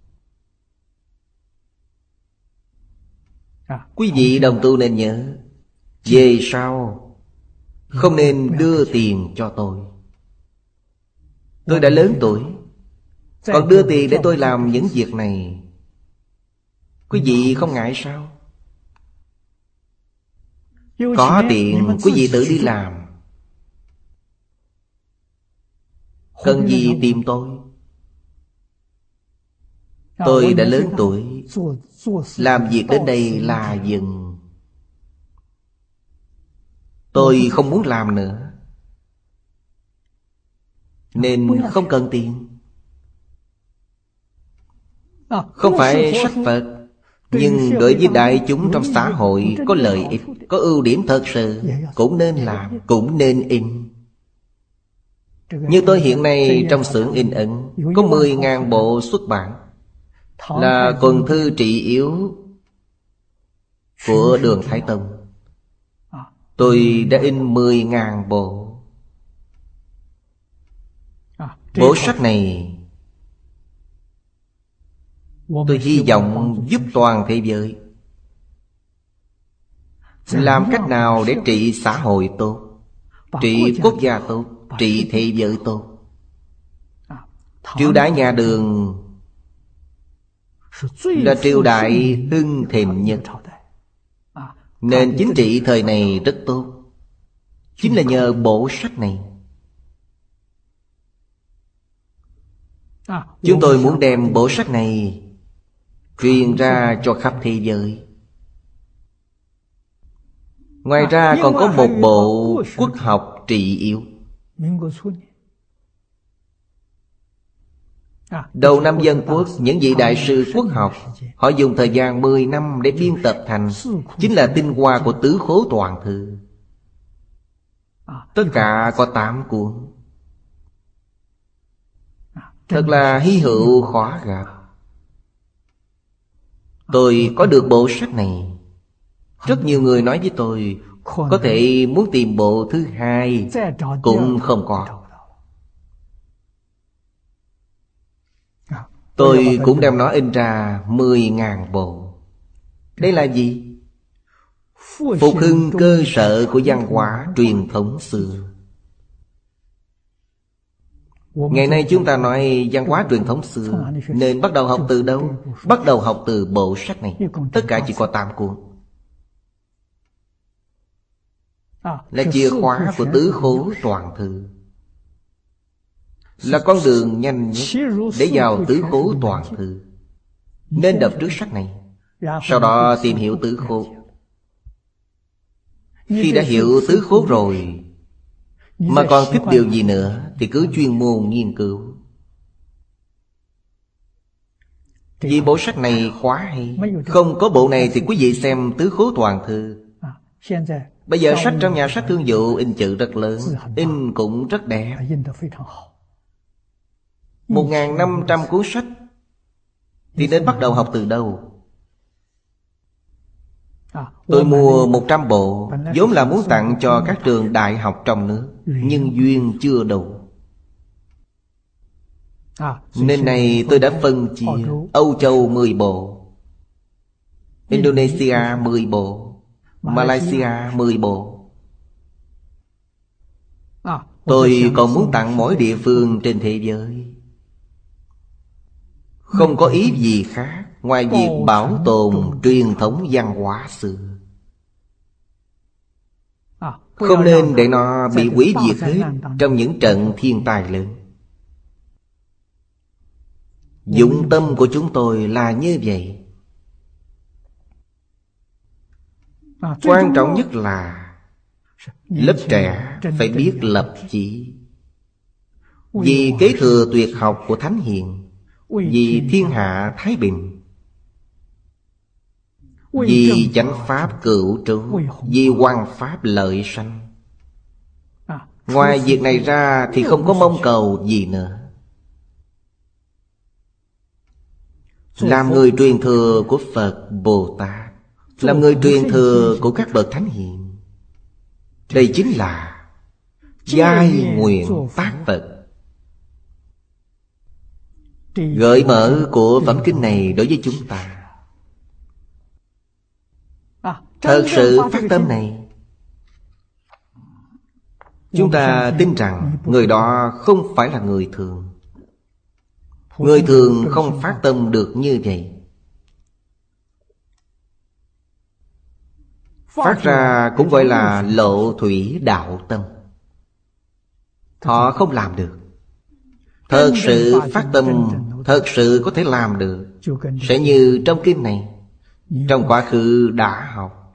Quý vị đồng tu nên nhớ, về sau không nên đưa tiền cho tôi. Tôi đã lớn tuổi, Còn đưa tiền để tôi làm những việc này, quý vị không ngại sao? Có tiền quý vị tự đi làm, cần gì tìm tôi? Tôi đã lớn tuổi, làm việc đến đây là dừng. Tôi không muốn làm nữa, nên không cần tiền. Không phải sách Phật, nhưng đối với đại chúng trong xã hội có lợi ích, có ưu điểm thật sự, cũng nên làm, cũng nên in. Như tôi hiện nay trong xưởng in ấn có mười ngàn bộ xuất bản, là quần thư trị yếu của Đường Thái Tông. Tôi đã in mười ngàn bộ. Bộ sách này tôi hy vọng giúp toàn thế giới. Làm cách nào để trị xã hội tốt, trị quốc gia tốt, trị thế giới tốt. Triều đại nhà Đường là triều đại hưng thịnh nhất, nền chính trị thời này rất tốt, chính là nhờ bộ sách này. Chúng tôi muốn đem bộ sách này truyền ra cho khắp thế giới. Ngoài ra còn có một bộ quốc học trị yếu. Đầu năm Dân Quốc, những vị đại sư quốc học, họ dùng thời gian mười năm để biên tập thành, chính là tinh hoa của Tứ Khố Toàn Thư. Tất cả có tám cuốn, thật là hy hữu khó gặp. Tôi có được bộ sách này. Rất nhiều người nói với tôi, có thể muốn tìm bộ thứ hai cũng không có. Tôi cũng đem nó in ra mười ngàn bộ. Đây là gì? Phục hưng cơ sở của văn hóa truyền thống xưa. Ngày nay chúng ta nói văn hóa truyền thống xưa, nên bắt đầu học từ đâu? Bắt đầu học từ bộ sách này. Tất cả chỉ có tám cuốn, là chìa khóa của Tứ Khố Toàn Thư, là con đường nhanh nhất để vào Tứ Khố Toàn Thư. Nên đọc trước sách này, sau đó tìm hiểu Tứ Khố. Khi đã hiểu Tứ Khố rồi mà còn thích điều gì nữa thì cứ chuyên môn nghiên cứu. Vì bộ sách này khóa hay. Không có bộ này thì quý vị xem Tứ Khố Toàn Thư. Bây giờ sách trong nhà sách thương vụ in chữ rất lớn, in cũng rất đẹp. Một ngàn năm trăm cuốn sách thì nên bắt đầu học từ đâu? Tôi mua một trăm bộ, vốn là muốn tặng cho các trường đại học trong nước, nhưng duyên chưa đủ, nên này tôi đã phân chia. Âu Châu mười bộ, Indonesia mười bộ, Malaysia mười bộ. Tôi còn muốn tặng mỗi địa phương trên thế giới. Không có ý gì khác ngoài việc bảo tồn truyền thống văn hóa xưa. Không nên để nó bị hủy diệt hết trong những trận thiên tai lớn. Dụng tâm của chúng tôi là như vậy. Quan trọng nhất là lớp trẻ phải biết lập chí, vì kế thừa tuyệt học của Thánh Hiền, vì thiên hạ thái bình, vì chánh pháp cửu trụ, vì hoằng pháp lợi sanh. Ngoài việc này ra thì không có mong cầu gì nữa. Làm người truyền thừa của Phật Bồ Tát, làm người truyền thừa của các bậc Thánh Hiền, đây chính là giai nguyện tác Phật. Gợi mở của phẩm kinh này đối với chúng ta, thật sự phát tâm này, chúng ta tin rằng người đó không phải là người thường. Người thường không phát tâm được như vậy. Phát ra cũng gọi là lộ thủy đạo tâm. Họ không làm được. Thật sự phát tâm, thật sự có thể làm được, sẽ như trong kinh này, trong quá khứ đã học.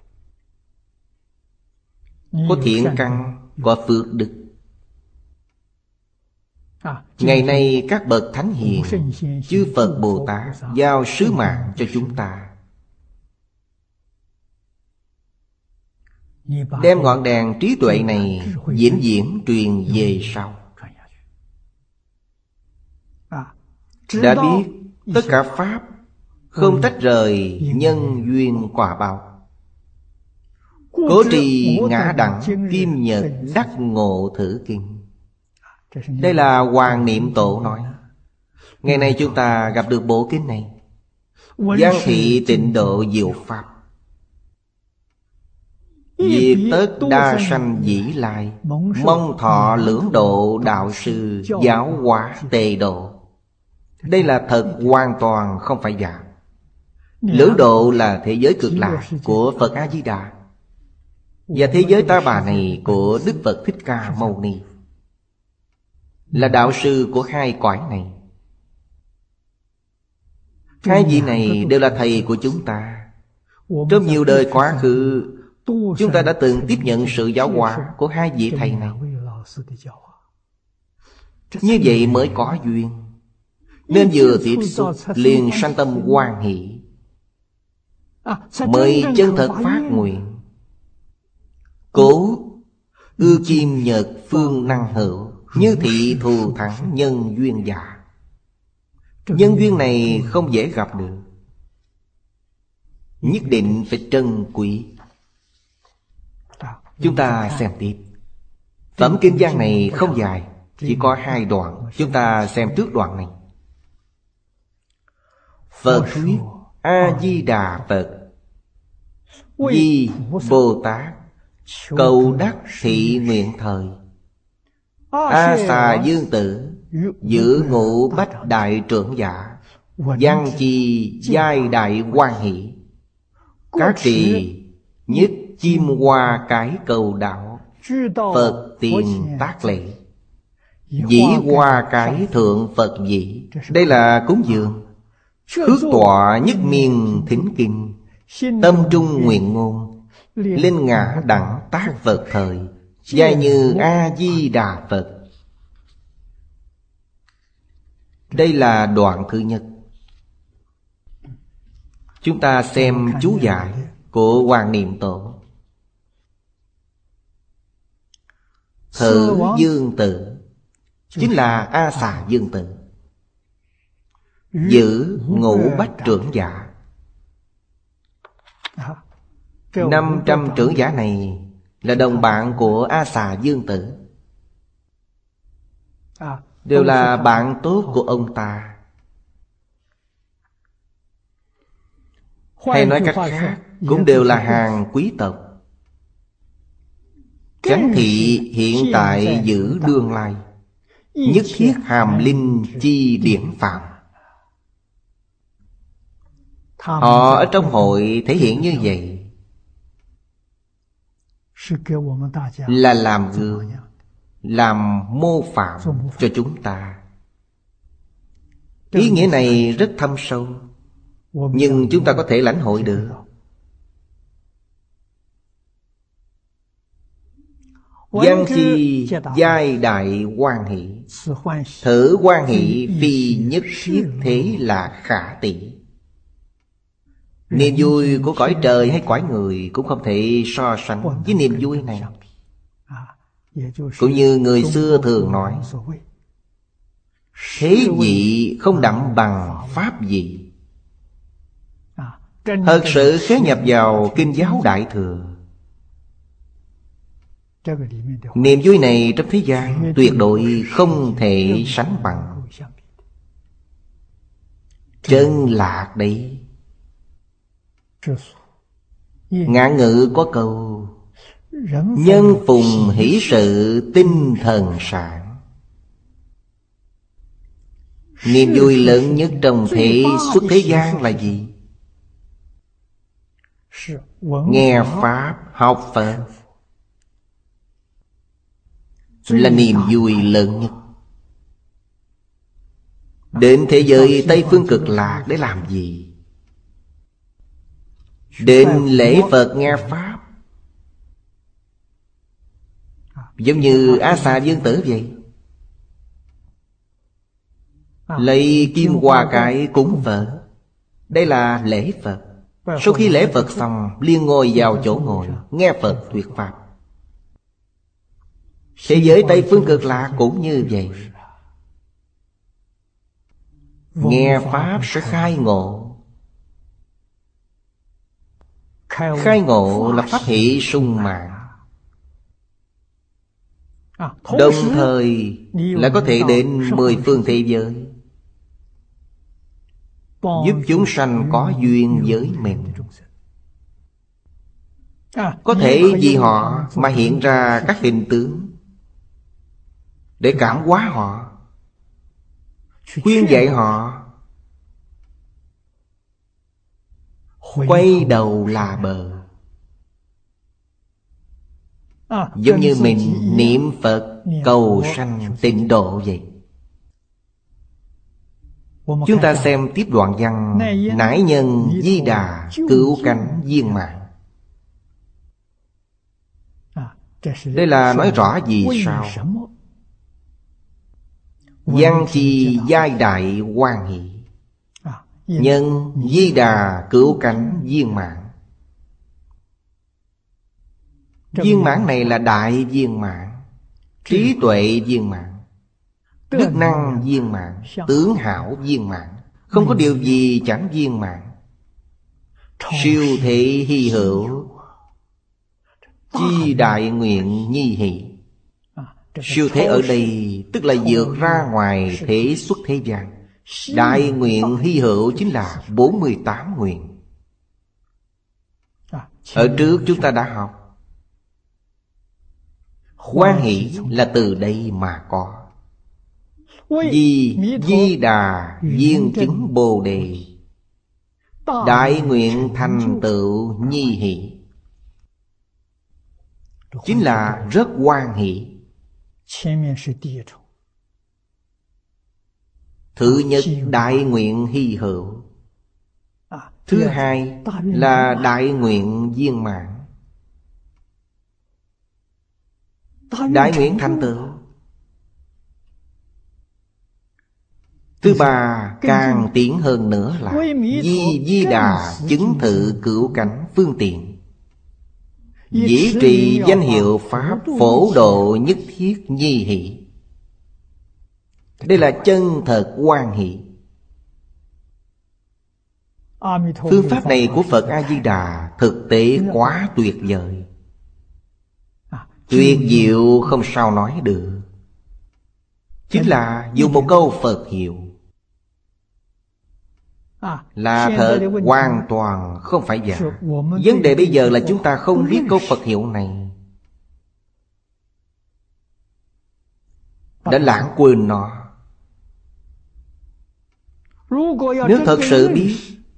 Có thiện căn, có phước đức. Ngày nay các bậc thánh hiền, chư Phật Bồ Tát giao sứ mạng cho chúng ta, đem ngọn đèn trí tuệ này vĩnh viễn truyền về sau. Đã biết tất cả pháp không tách rời nhân duyên quả báo. Cố trì ngã đẳng kim nhật đắc ngộ thử kinh. Đây là Hoàng Niệm Tổ nói. Ngày nay chúng ta gặp được bộ kinh này. Giang thị tịnh độ diệu pháp, diệt tất đa sanh dĩ lai, mong thọ lưỡng độ đạo sư giáo hóa tề độ. Đây là thật hoàn toàn không phải giả. Lưỡng độ là thế giới cực lạc của Phật A-di-đà, và thế giới Ta Bà này của Đức Phật Thích Ca Mâu Ni, là đạo sư của hai cõi này. Hai vị này đều là thầy của chúng ta. Trong nhiều đời quá khứ, chúng ta đã từng tiếp nhận sự giáo hóa của hai vị thầy này. Như vậy mới có duyên, nên vừa tiếp xúc liền sanh tâm hoan hỷ, mới chân thật phát nguyện. Cố ư kim nhật phương năng hữu, như thị thù thắng nhân duyên giả. Nhân duyên này không dễ gặp được, nhất định phải trân quý. Chúng ta xem tiếp. Phẩm kinh văn này không dài, chỉ có hai đoạn. Chúng ta xem trước đoạn này. Phật thuyết A-di-đà Phật, Di Bồ Tát cầu đắc thị nguyện thời. A Xà Dương Tử giữ ngũ bách đại trưởng giả, văn chi giai đại hoan hỷ. Các trì nhất chim hoa cái cầu đạo, Phật tiền tác lễ. Dĩ hoa cái thượng Phật dĩ. Đây là cúng dường. Khước tọa nhất miên thính kinh, tâm trung nguyện ngôn, linh ngã đẳng tác Phật thời. Giai như A-di-đà Phật. Đây là đoạn thứ nhất. Chúng ta xem chú giải của Hoàng Niệm Tổ. Thử Dương Tử chính là A Xà Dương Tử, giữ ngũ bách trưởng giả. Năm trăm trưởng giả này là đồng bạn của A Xà Dương Tử, đều là bạn tốt của ông ta. Hay nói cách khác, cũng đều là hàng quý tộc. Chánh thị hiện tại giữ đương lai, nhất thiết hàm linh chi điển phạm. Họ ở trong hội thể hiện như vậy là làm gương, làm mô phạm cho chúng ta. Ý nghĩa này rất thâm sâu, nhưng chúng ta có thể lãnh hội được. Văn chi giai đại hoan hỷ, thử hoan hỷ phi nhất thiết thế là khả tỷ. Niềm vui của cõi trời hay cõi người cũng không thể so sánh với niềm vui này. Cũng như người xưa thường nói, thế vị không đặng bằng pháp vị. Thật sự khế nhập vào kinh giáo Đại Thừa, niềm vui này trong thế gian tuyệt đối không thể sánh bằng. Chân lạc đấy. Ngạn ngữ có câu, nhân phùng hỷ sự tinh thần sản. Niềm vui lớn nhất trong thế xuất thế gian là gì? Nghe Pháp, học Phật là niềm vui lớn nhất. Đến thế giới Tây Phương Cực Lạc để làm gì? Đến lễ Phật nghe Pháp. Giống như A Xà Dương Tử vậy, lấy kim hoa cải cúng Phật. Đây là lễ Phật. Sau khi lễ Phật xong, liền ngồi vào chỗ ngồi nghe Phật thuyết Pháp. Thế giới Tây Phương Cực Lạc cũng như vậy. Nghe Pháp sẽ khai ngộ. Khai ngộ là pháp hỷ sung mãn, đồng thời là có thể đến mười phương thế giới, giúp chúng sanh có duyên với mình. Có thể vì họ mà hiện ra các hình tướng để cảm hóa họ, khuyên dạy họ quay đầu là bờ. Giống như mình niệm Phật cầu sanh tịnh độ vậy. Chúng ta xem tiếp đoạn văn Nải nhân di đà cứu cánh viên mạng. Đây là nói rõ gì sao? Văn chi giai đại hoan hỷ, nhân di đà cứu cánh viên mãn. Viên mãn này là đại viên mãn, trí tuệ viên mãn, đức năng viên mãn, tướng hảo viên mãn. Không có điều gì chẳng viên mãn. Siêu thể hy hữu, chi đại nguyện nhi hỷ. Siêu thế ở đây tức là vượt ra ngoài thế xuất thế gian. Đại nguyện hy hữu chính là bốn mươi tám nguyện. Ở trước chúng ta đã học. Hoan hỷ là từ đây mà có. Di di đà viên chứng bồ đề, đại nguyện thành tựu nhi hỷ, chính là rất hoan hỷ. Thứ nhất đại nguyện hy hữu, thứ hai là đại nguyện viên mãn. Đại nguyện thành tựu. Thứ ba càng tiến hơn nữa là di di đà chứng thự cửu cảnh phương tiện, dĩ trì danh hiệu Pháp phổ độ nhất thiết nhi hỷ. Đây là chân thật hoan hỷ. Phương pháp này của Phật A-di-đà thực tế quá tuyệt vời, tuyệt diệu không sao nói được. Chính là dùng một câu Phật hiệu, là thật hoàn toàn không phải giả. Vấn đề bây giờ là chúng ta không biết câu Phật hiệu này, đã lãng quên nó. Nếu thật sự biết,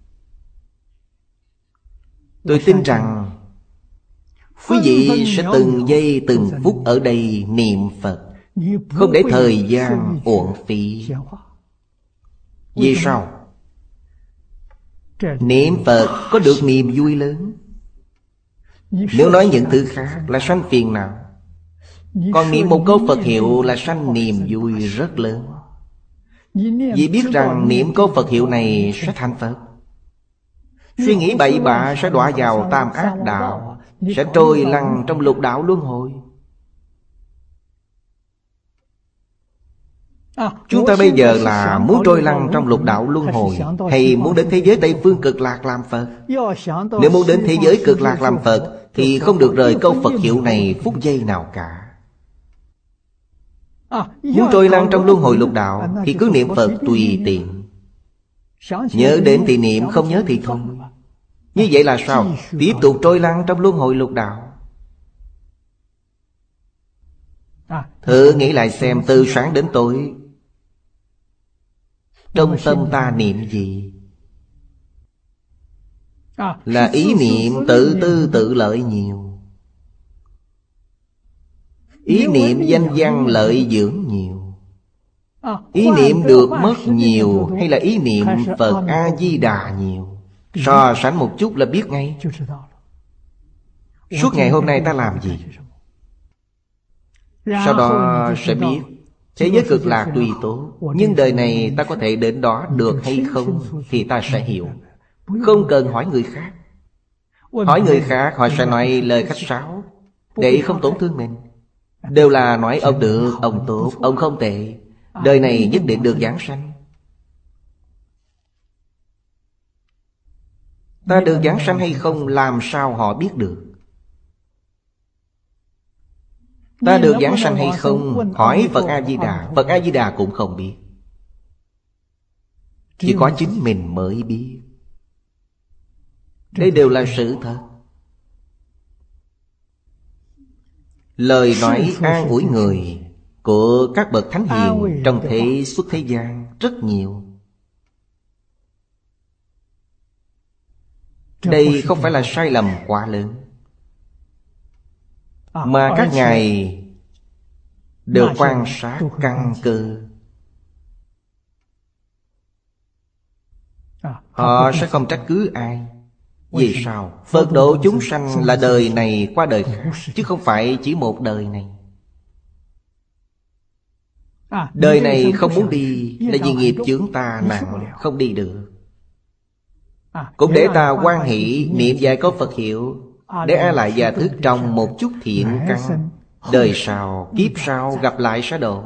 tôi tin rằng quý vị sẽ từng giây từng phút ở đây niệm Phật, không để thời gian uổng phí. Vì sao? Niệm Phật có được niềm vui lớn. Nếu nói những thứ khác là sanh phiền não, còn niệm một câu Phật hiệu là sanh niềm vui rất lớn. Vì biết rằng niệm câu Phật hiệu này sẽ thành Phật. Suy nghĩ bậy bạ sẽ đọa vào tam ác đạo, sẽ trôi lăn trong lục đạo luân hồi. Chúng ta bây giờ là muốn trôi lăn trong lục đạo luân hồi, hay muốn đến thế giới Tây Phương Cực Lạc làm Phật? Nếu muốn đến thế giới Cực Lạc làm Phật thì không được rời câu Phật hiệu này phút giây nào cả. Muốn trôi lăn trong luân hồi lục đạo thì cứ niệm Phật tùy tiện. Nhớ đến thì niệm, không nhớ thì thôi. Như vậy là sao? Tiếp tục trôi lăn trong luân hồi lục đạo. Thử nghĩ lại xem, từ sáng đến tối Trong tâm ta niệm gì? Là ý niệm tự tư tự lợi nhiều. Ý niệm danh văn lợi dưỡng nhiều. Ý niệm được mất nhiều hay là ý niệm Phật A-di-đà nhiều? So sánh một chút là biết ngay. Suốt ngày hôm nay ta làm gì? Sau đó sẽ biết thế giới cực lạc tuy tốt, nhưng đời này ta có thể đến đó được hay không thì ta sẽ hiểu. Không cần hỏi người khác. Hỏi người khác họ sẽ nói lời khách sáo để không tổn thương mình. Đều là nói ông được, ông tốt, ông không tệ. Đời này nhất định được giảng sanh. Ta được giảng sanh hay không làm sao họ biết được? Ta được giảng sanh hay không hỏi Phật A-di-đà, Phật A-di-đà cũng không biết. Chỉ có chính mình mới biết. Đây đều là sự thật. Lời nói an ủi người của các bậc thánh hiền trong thế xuất thế gian rất nhiều. Đây không phải là sai lầm quá lớn, mà các ngài đều quan sát căn cơ. Họ sẽ không trách cứ ai. Vì sao? Phật độ chúng sanh là đời này qua đời khác, chứ không phải chỉ một đời này. Đời này không muốn đi là vì nghiệp chướng ta nặng, không đi được. Cũng để ta hoan hỷ niệm vài câu Phật hiệu, để A Lại Gia thức trong một chút thiện căn, đời sau, kiếp sau gặp lại sẽ độ.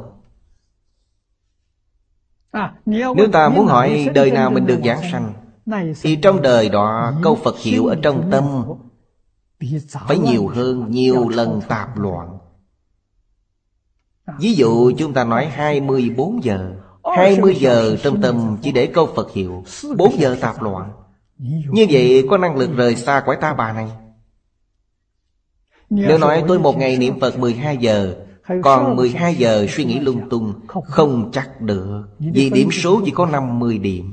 Nếu ta muốn hỏi đời nào mình được giảng sanh, thì trong đời đó câu Phật hiệu ở trong tâm phải nhiều hơn nhiều lần tạp loạn. Ví dụ chúng ta nói hai mươi bốn giờ, hai mươi giờ trong tâm chỉ để câu Phật hiệu, bốn giờ tạp loạn. Như vậy có năng lực rời xa cõi ta bà này. Nếu nói tôi một ngày niệm Phật mười hai giờ, còn mười hai giờ suy nghĩ lung tung, không chắc được. Vì điểm số chỉ có năm mươi điểm.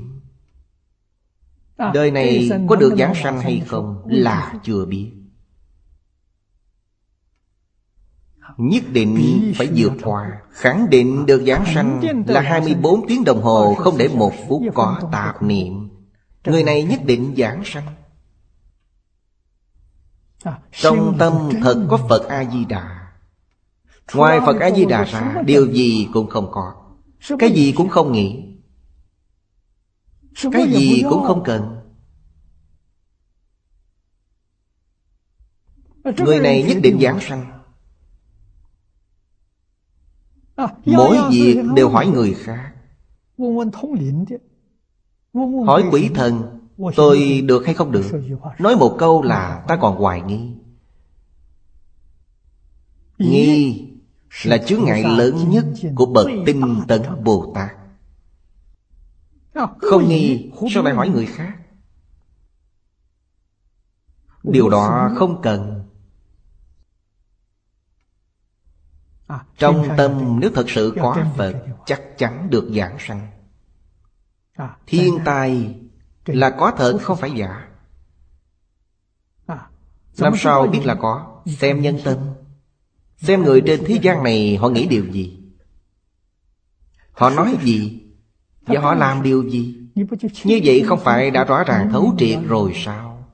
Đời này có được giảng sanh hay không là chưa biết. Nhất định phải vượt qua. Khẳng định được giảng sanh là hai mươi bốn tiếng đồng hồ, không để một phút có tạp niệm. Người này nhất định giảng sanh. Trong tâm thật có Phật A-di-đà. Ngoài Phật A-di-đà ra, điều gì cũng không có. Cái gì cũng không nghĩ, cái gì cũng không cần. Người này nhất định giảng sanh. Mỗi việc đều hỏi người khác. Hỏi quỷ thần, tôi được hay không được? Nói một câu là ta còn hoài nghi. Nghi là chướng ngại lớn nhất của bậc tinh tấn Bồ Tát. Không nghi, sao lại hỏi người khác? Điều đó không cần. Trong tâm nếu thật sự có Phật, chắc chắn được giảng sanh. Thiên tai là có thật không phải giả. Làm sao biết là có? Xem nhân tâm. Xem người trên thế gian này họ nghĩ điều gì, họ nói gì, và họ làm điều gì. Như vậy không phải đã rõ ràng thấu triệt rồi sao?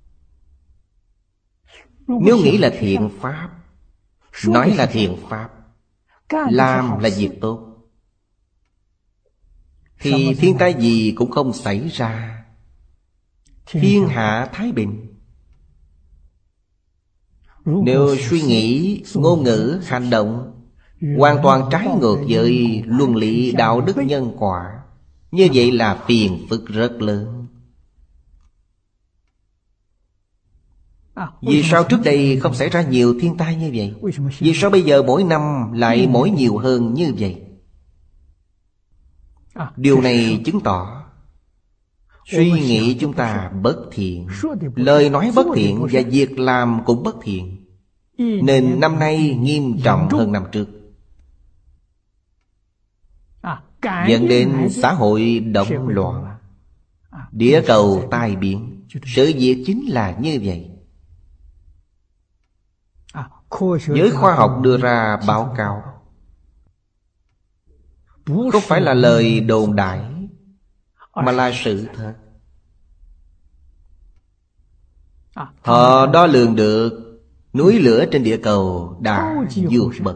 Nếu nghĩ là thiện pháp, nói là thiện pháp, làm là việc tốt, thì thiên tai gì cũng không xảy ra. Thiên hạ thái bình. Nếu suy nghĩ, ngôn ngữ, hành động hoàn toàn trái ngược với luân lý đạo đức nhân quả, như vậy là phiền phức rất lớn. Vì sao trước đây không xảy ra nhiều thiên tai như vậy? Vì sao bây giờ mỗi năm lại mỗi nhiều hơn như vậy? Điều này chứng tỏ suy nghĩ chúng ta bất thiện, lời nói bất thiện và việc làm cũng bất thiện, nên năm nay nghiêm trọng hơn năm trước. dẫn đến xã hội động loạn, địa cầu tai biến. Sự việc chính là như vậy. Giới khoa học đưa ra báo cáo, không phải là lời đồn đại, mà là sự thật. Họ đo lường được núi lửa trên địa cầu đã vượt bậc.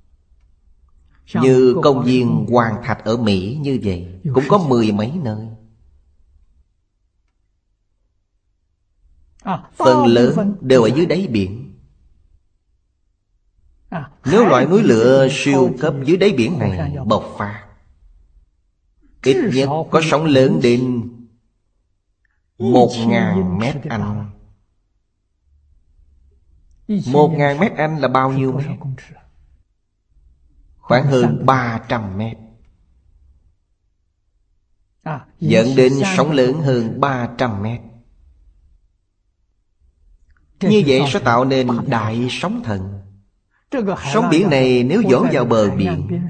Như công viên Hoàng Thạch ở Mỹ như vậy, cũng có mười mấy nơi. Phần lớn đều ở dưới đáy biển. Nếu loại núi lửa siêu cấp dưới đáy biển này bộc phát, ít nhất có sóng lớn đến một ngàn mét Anh. Một ngàn mét Anh là bao nhiêu mét? Khoảng hơn ba trăm mét. Dẫn đến sóng lớn hơn ba trăm mét. Như vậy sẽ tạo nên đại sóng thần. Sóng biển này nếu dỗ vào bờ biển,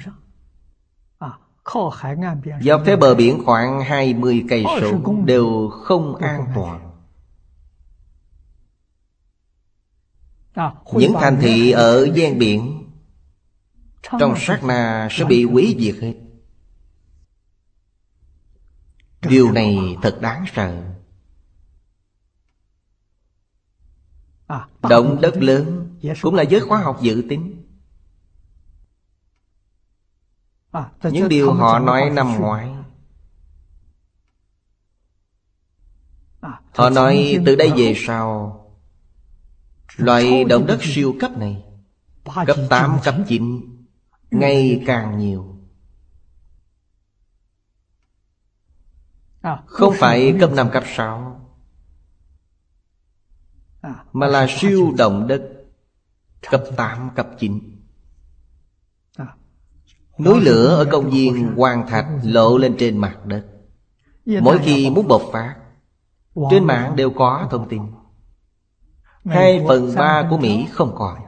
dọc theo bờ biển khoảng hai mươi cây số đều không an toàn. Những thành thị ở ven biển trong sát na sẽ bị hủy diệt hết. Điều này thật đáng sợ. Động đất lớn cũng là giới khoa học dự tính. Những điều họ nói năm ngoái, họ nói từ đây về sau, loại động đất siêu cấp này, cấp tám, cấp chín, ngày càng nhiều. Không phải cấp năm, cấp sáu, mà là siêu động đất cấp tám, cấp chín. Núi lửa ở công viên Hoàng Thạch lộ lên trên mặt đất. Mỗi khi muốn bộc phát, trên mạng đều có thông tin. Hai phần ba của Mỹ không còn.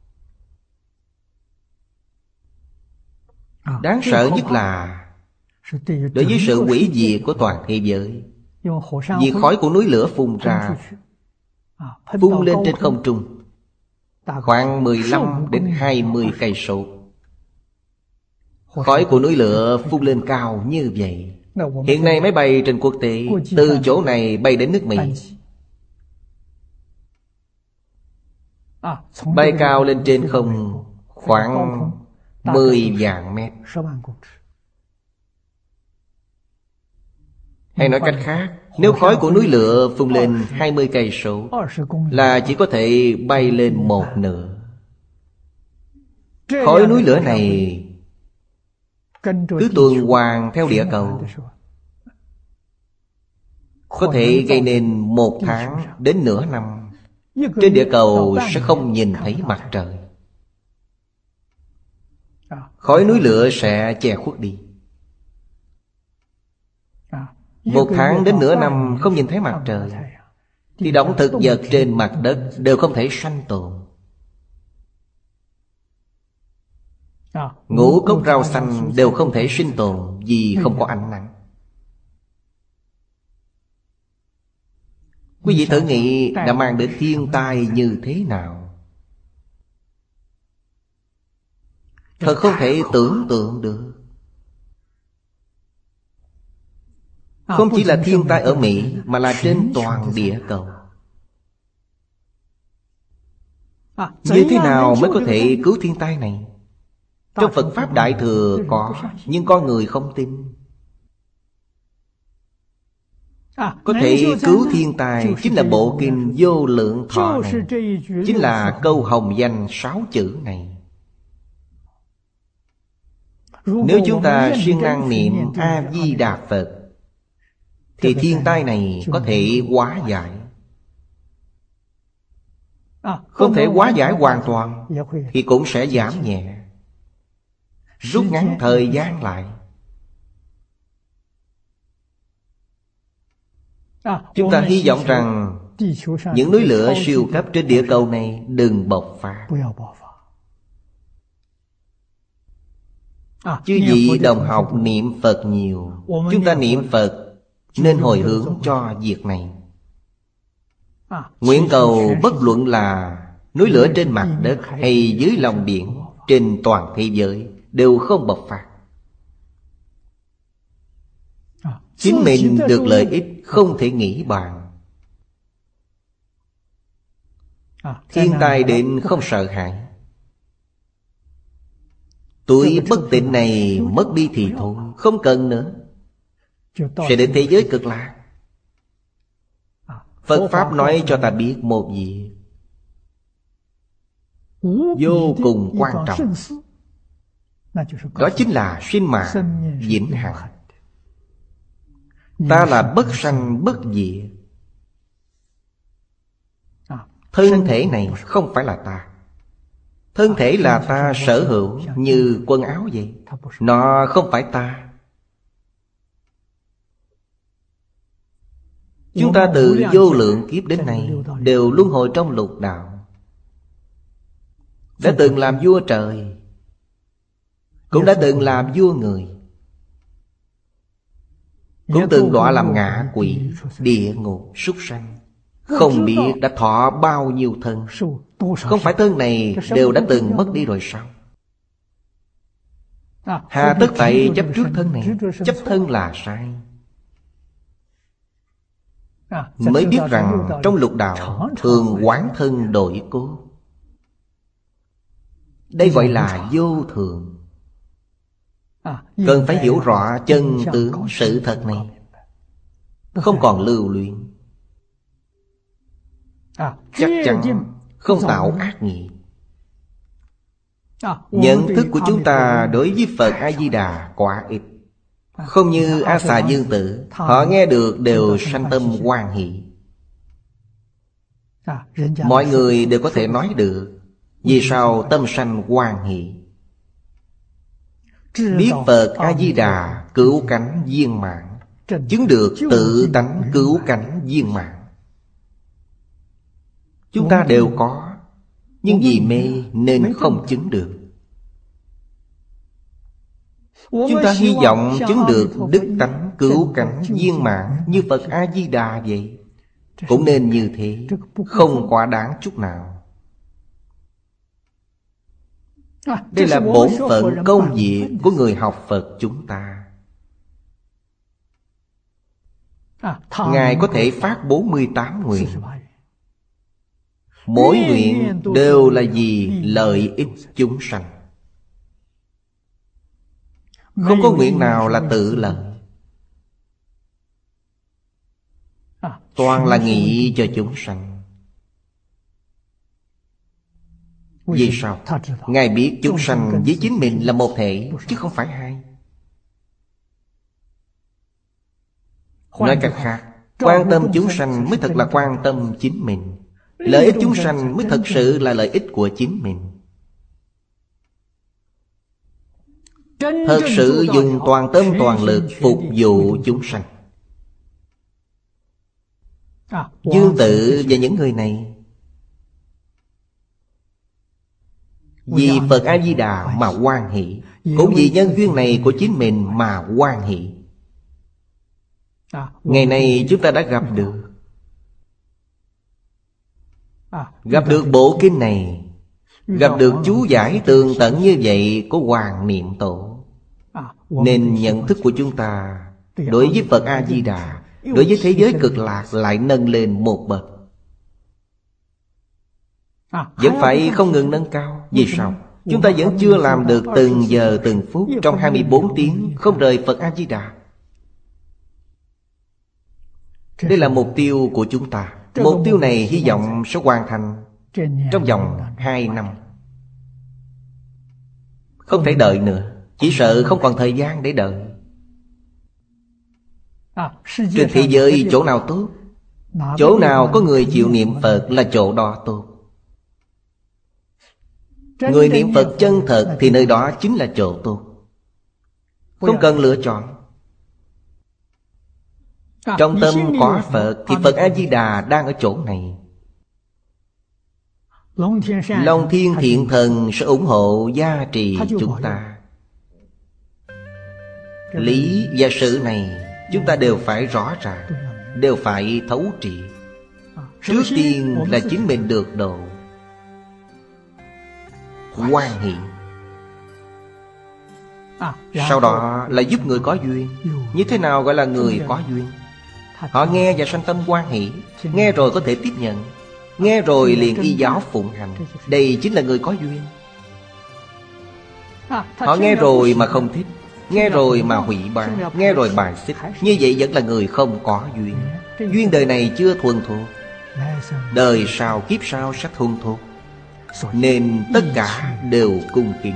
Đáng sợ nhất là đối với sự hủy diệt của toàn thế giới, vì khói của núi lửa phun ra, phun lên trên không trung khoảng mười lăm đến hai mươi cây số. Khói của núi lửa phun lên cao như vậy. Hiện nay máy bay trên quốc tế từ chỗ này bay đến nước Mỹ, bay cao lên trên không khoảng mười vạn mét. Hay nói cách khác, nếu khói của núi lửa phun lên hai mươi cây số là chỉ có thể bay lên một nửa. Khói núi lửa này cứ tuần hoàn theo địa cầu, có thể gây nên một tháng đến nửa năm trên địa cầu sẽ không nhìn thấy mặt trời. Khói núi lửa sẽ che khuất đi. Một tháng đến nửa năm không nhìn thấy mặt trời, thì động thực vật trên mặt đất đều không thể sanh tồn. Ngũ cốc rau xanh đều không thể sinh tồn vì không có ánh nắng. Quý vị thử nghĩ đã mang đến thiên tai như thế nào. Thật không thể tưởng tượng được. Không chỉ là thiên tai ở Mỹ, mà là trên toàn địa cầu. Như thế nào mới có thể cứu thiên tai này? Trong Phật Pháp Đại Thừa có, nhưng con người không tin. Có thể cứu thiên tai chính là bộ kinh Vô Lượng Thọ này, chính là câu hồng danh sáu chữ này. Nếu chúng ta siêng năng niệm A-di-đà Phật, thì thiên tai này có thể hóa giải. Không thể hóa giải hoàn toàn thì cũng sẽ giảm nhẹ, rút ngắn thời gian lại. Chúng ta hy vọng rằng những núi lửa siêu cấp trên địa cầu này đừng bộc phát. Chư vị đồng học niệm Phật nhiều. Chúng ta niệm Phật nên hồi hướng cho việc này. Nguyện cầu bất luận là núi lửa trên mặt đất hay dưới lòng biển, trên toàn thế giới đều không bộc phát. Chính mình được lợi ích không thể nghĩ bàn. Thiên tai đến không sợ hãi. Tuổi bất tịnh này mất đi thì thôi, không cần nữa, sẽ đến thế giới cực lạc. Phật Pháp nói cho ta biết một việc vô cùng quan trọng. Đó chính là sinh mạng vĩnh hằng. Ta là bất sanh bất diệt. Thân thể này không phải là ta. Thân thể là ta sở hữu như quần áo vậy. Nó không phải ta. Chúng ta từ vô lượng kiếp đến nay đều luân hồi trong lục đạo. Đã từng làm vua trời, cũng đã từng làm vua người, cũng từng đọa làm ngạ quỷ, địa ngục, súc sanh. Không biết đã thọ bao nhiêu thân. Không phải thân này đều đã từng mất đi rồi sao? Hà tất phải chấp trước thân này. Chấp thân là sai. Mới biết rằng trong lục đạo thường quán thân đổi cốt. Đây gọi là vô thường. Cần phải hiểu rõ chân tướng sự thật này, không còn lưu luyến. Chắc chắn không tạo ác nghiệp. Nhận thức của chúng ta đối với Phật A-di-đà quá ít. Không như A Xà Dương Tử, họ nghe được đều sanh tâm hoan hỷ. Mọi người đều có thể nói được. Vì sao tâm sanh hoan hỷ? Biết Phật A-di-đà cứu cánh viên mãn, chứng được tự tánh cứu cánh viên mãn. Chúng ta đều có, nhưng vì mê nên không chứng được. Chúng ta hy vọng chứng được đức tánh cứu cánh viên mãn như Phật A-di-đà vậy. Cũng nên như thế, không quá đáng chút nào. Đây là bổn phận công việc của người học Phật chúng ta. Ngài có thể phát bốn mươi tám nguyện. Mỗi nguyện đều là vì lợi ích chúng sanh. Không có nguyện nào là tự lợi. Toàn là nghĩ cho chúng sanh. Vì sao? Ngài biết chúng sanh với chính mình là một thể, chứ không phải hai. Nói cách khác, quan tâm chúng sanh mới thật là quan tâm chính mình. Lợi ích chúng sanh mới thật sự là lợi ích của chính mình. Thật sự dùng toàn tâm toàn lực phục vụ chúng sanh. Dương Tử và những người này vì Phật A-di-đà mà hoan hỷ, cũng vì nhân duyên này của chính mình mà hoan hỷ. Ngày nay chúng ta đã gặp được Gặp được bộ kinh này, gặp được chú giải tường tận như vậy của Hoàng Niệm Tổ, nên nhận thức của chúng ta đối với Phật A-di-đà, đối với thế giới cực lạc lại nâng lên một bậc. Vẫn phải không ngừng nâng cao. Vì sao? Chúng ta vẫn chưa làm được từng giờ từng phút trong hai mươi bốn tiếng không rời Phật A-di-đà. Đây là mục tiêu của chúng ta. Mục tiêu này hy vọng sẽ hoàn thành trong vòng hai năm. Không thể đợi nữa. Chỉ sợ không còn thời gian để đợi. Trên thế giới chỗ nào tốt, chỗ nào có người chịu niệm Phật là chỗ đó tốt. Người niệm Phật chân thật thì nơi đó chính là chỗ tốt. Không cần lựa chọn. Trong tâm có Phật thì Phật A-di-đà đang ở chỗ này. Long Thiên Thiện Thần sẽ ủng hộ gia trì chúng ta. Lý và sự này chúng ta đều phải rõ ràng, đều phải thấu triệt. Trước tiên là chính mình được độ, hoan hỷ. Sau đó là giúp người có duyên. Như thế nào gọi là người có duyên? Họ nghe và sanh tâm hoan hỷ, nghe rồi có thể tiếp nhận, nghe rồi liền y giáo phụng hành. Đây chính là người có duyên. Họ nghe rồi mà không thích, nghe rồi mà hủy bán, nghe rồi bài xích, như vậy vẫn là người không có duyên. Duyên đời này chưa thuần thục, đời sau kiếp sau sẽ thuần thục. Nên tất cả đều cung kính.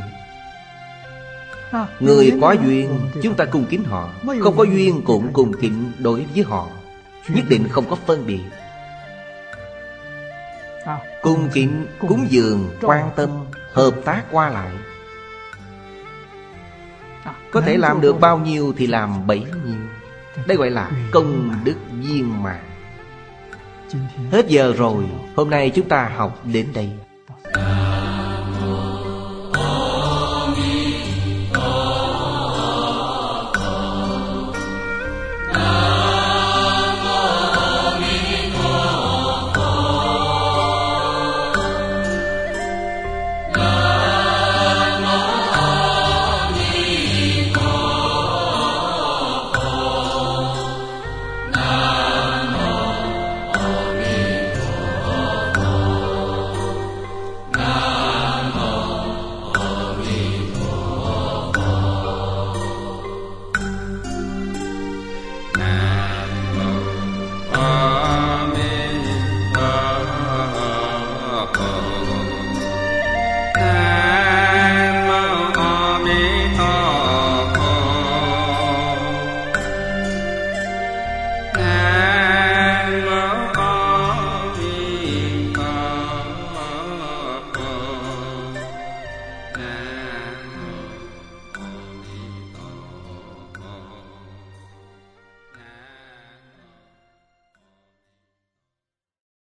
Người có duyên chúng ta cung kính họ, không có duyên cũng cung kính đối với họ. Nhất định không có phân biệt. Cung kính, cúng dường, quan tâm, hợp tác qua lại. Có thể làm được bao nhiêu thì làm bấy nhiêu. Đây gọi là công đức viên mãn. Hết giờ rồi, hôm nay chúng ta học đến đây.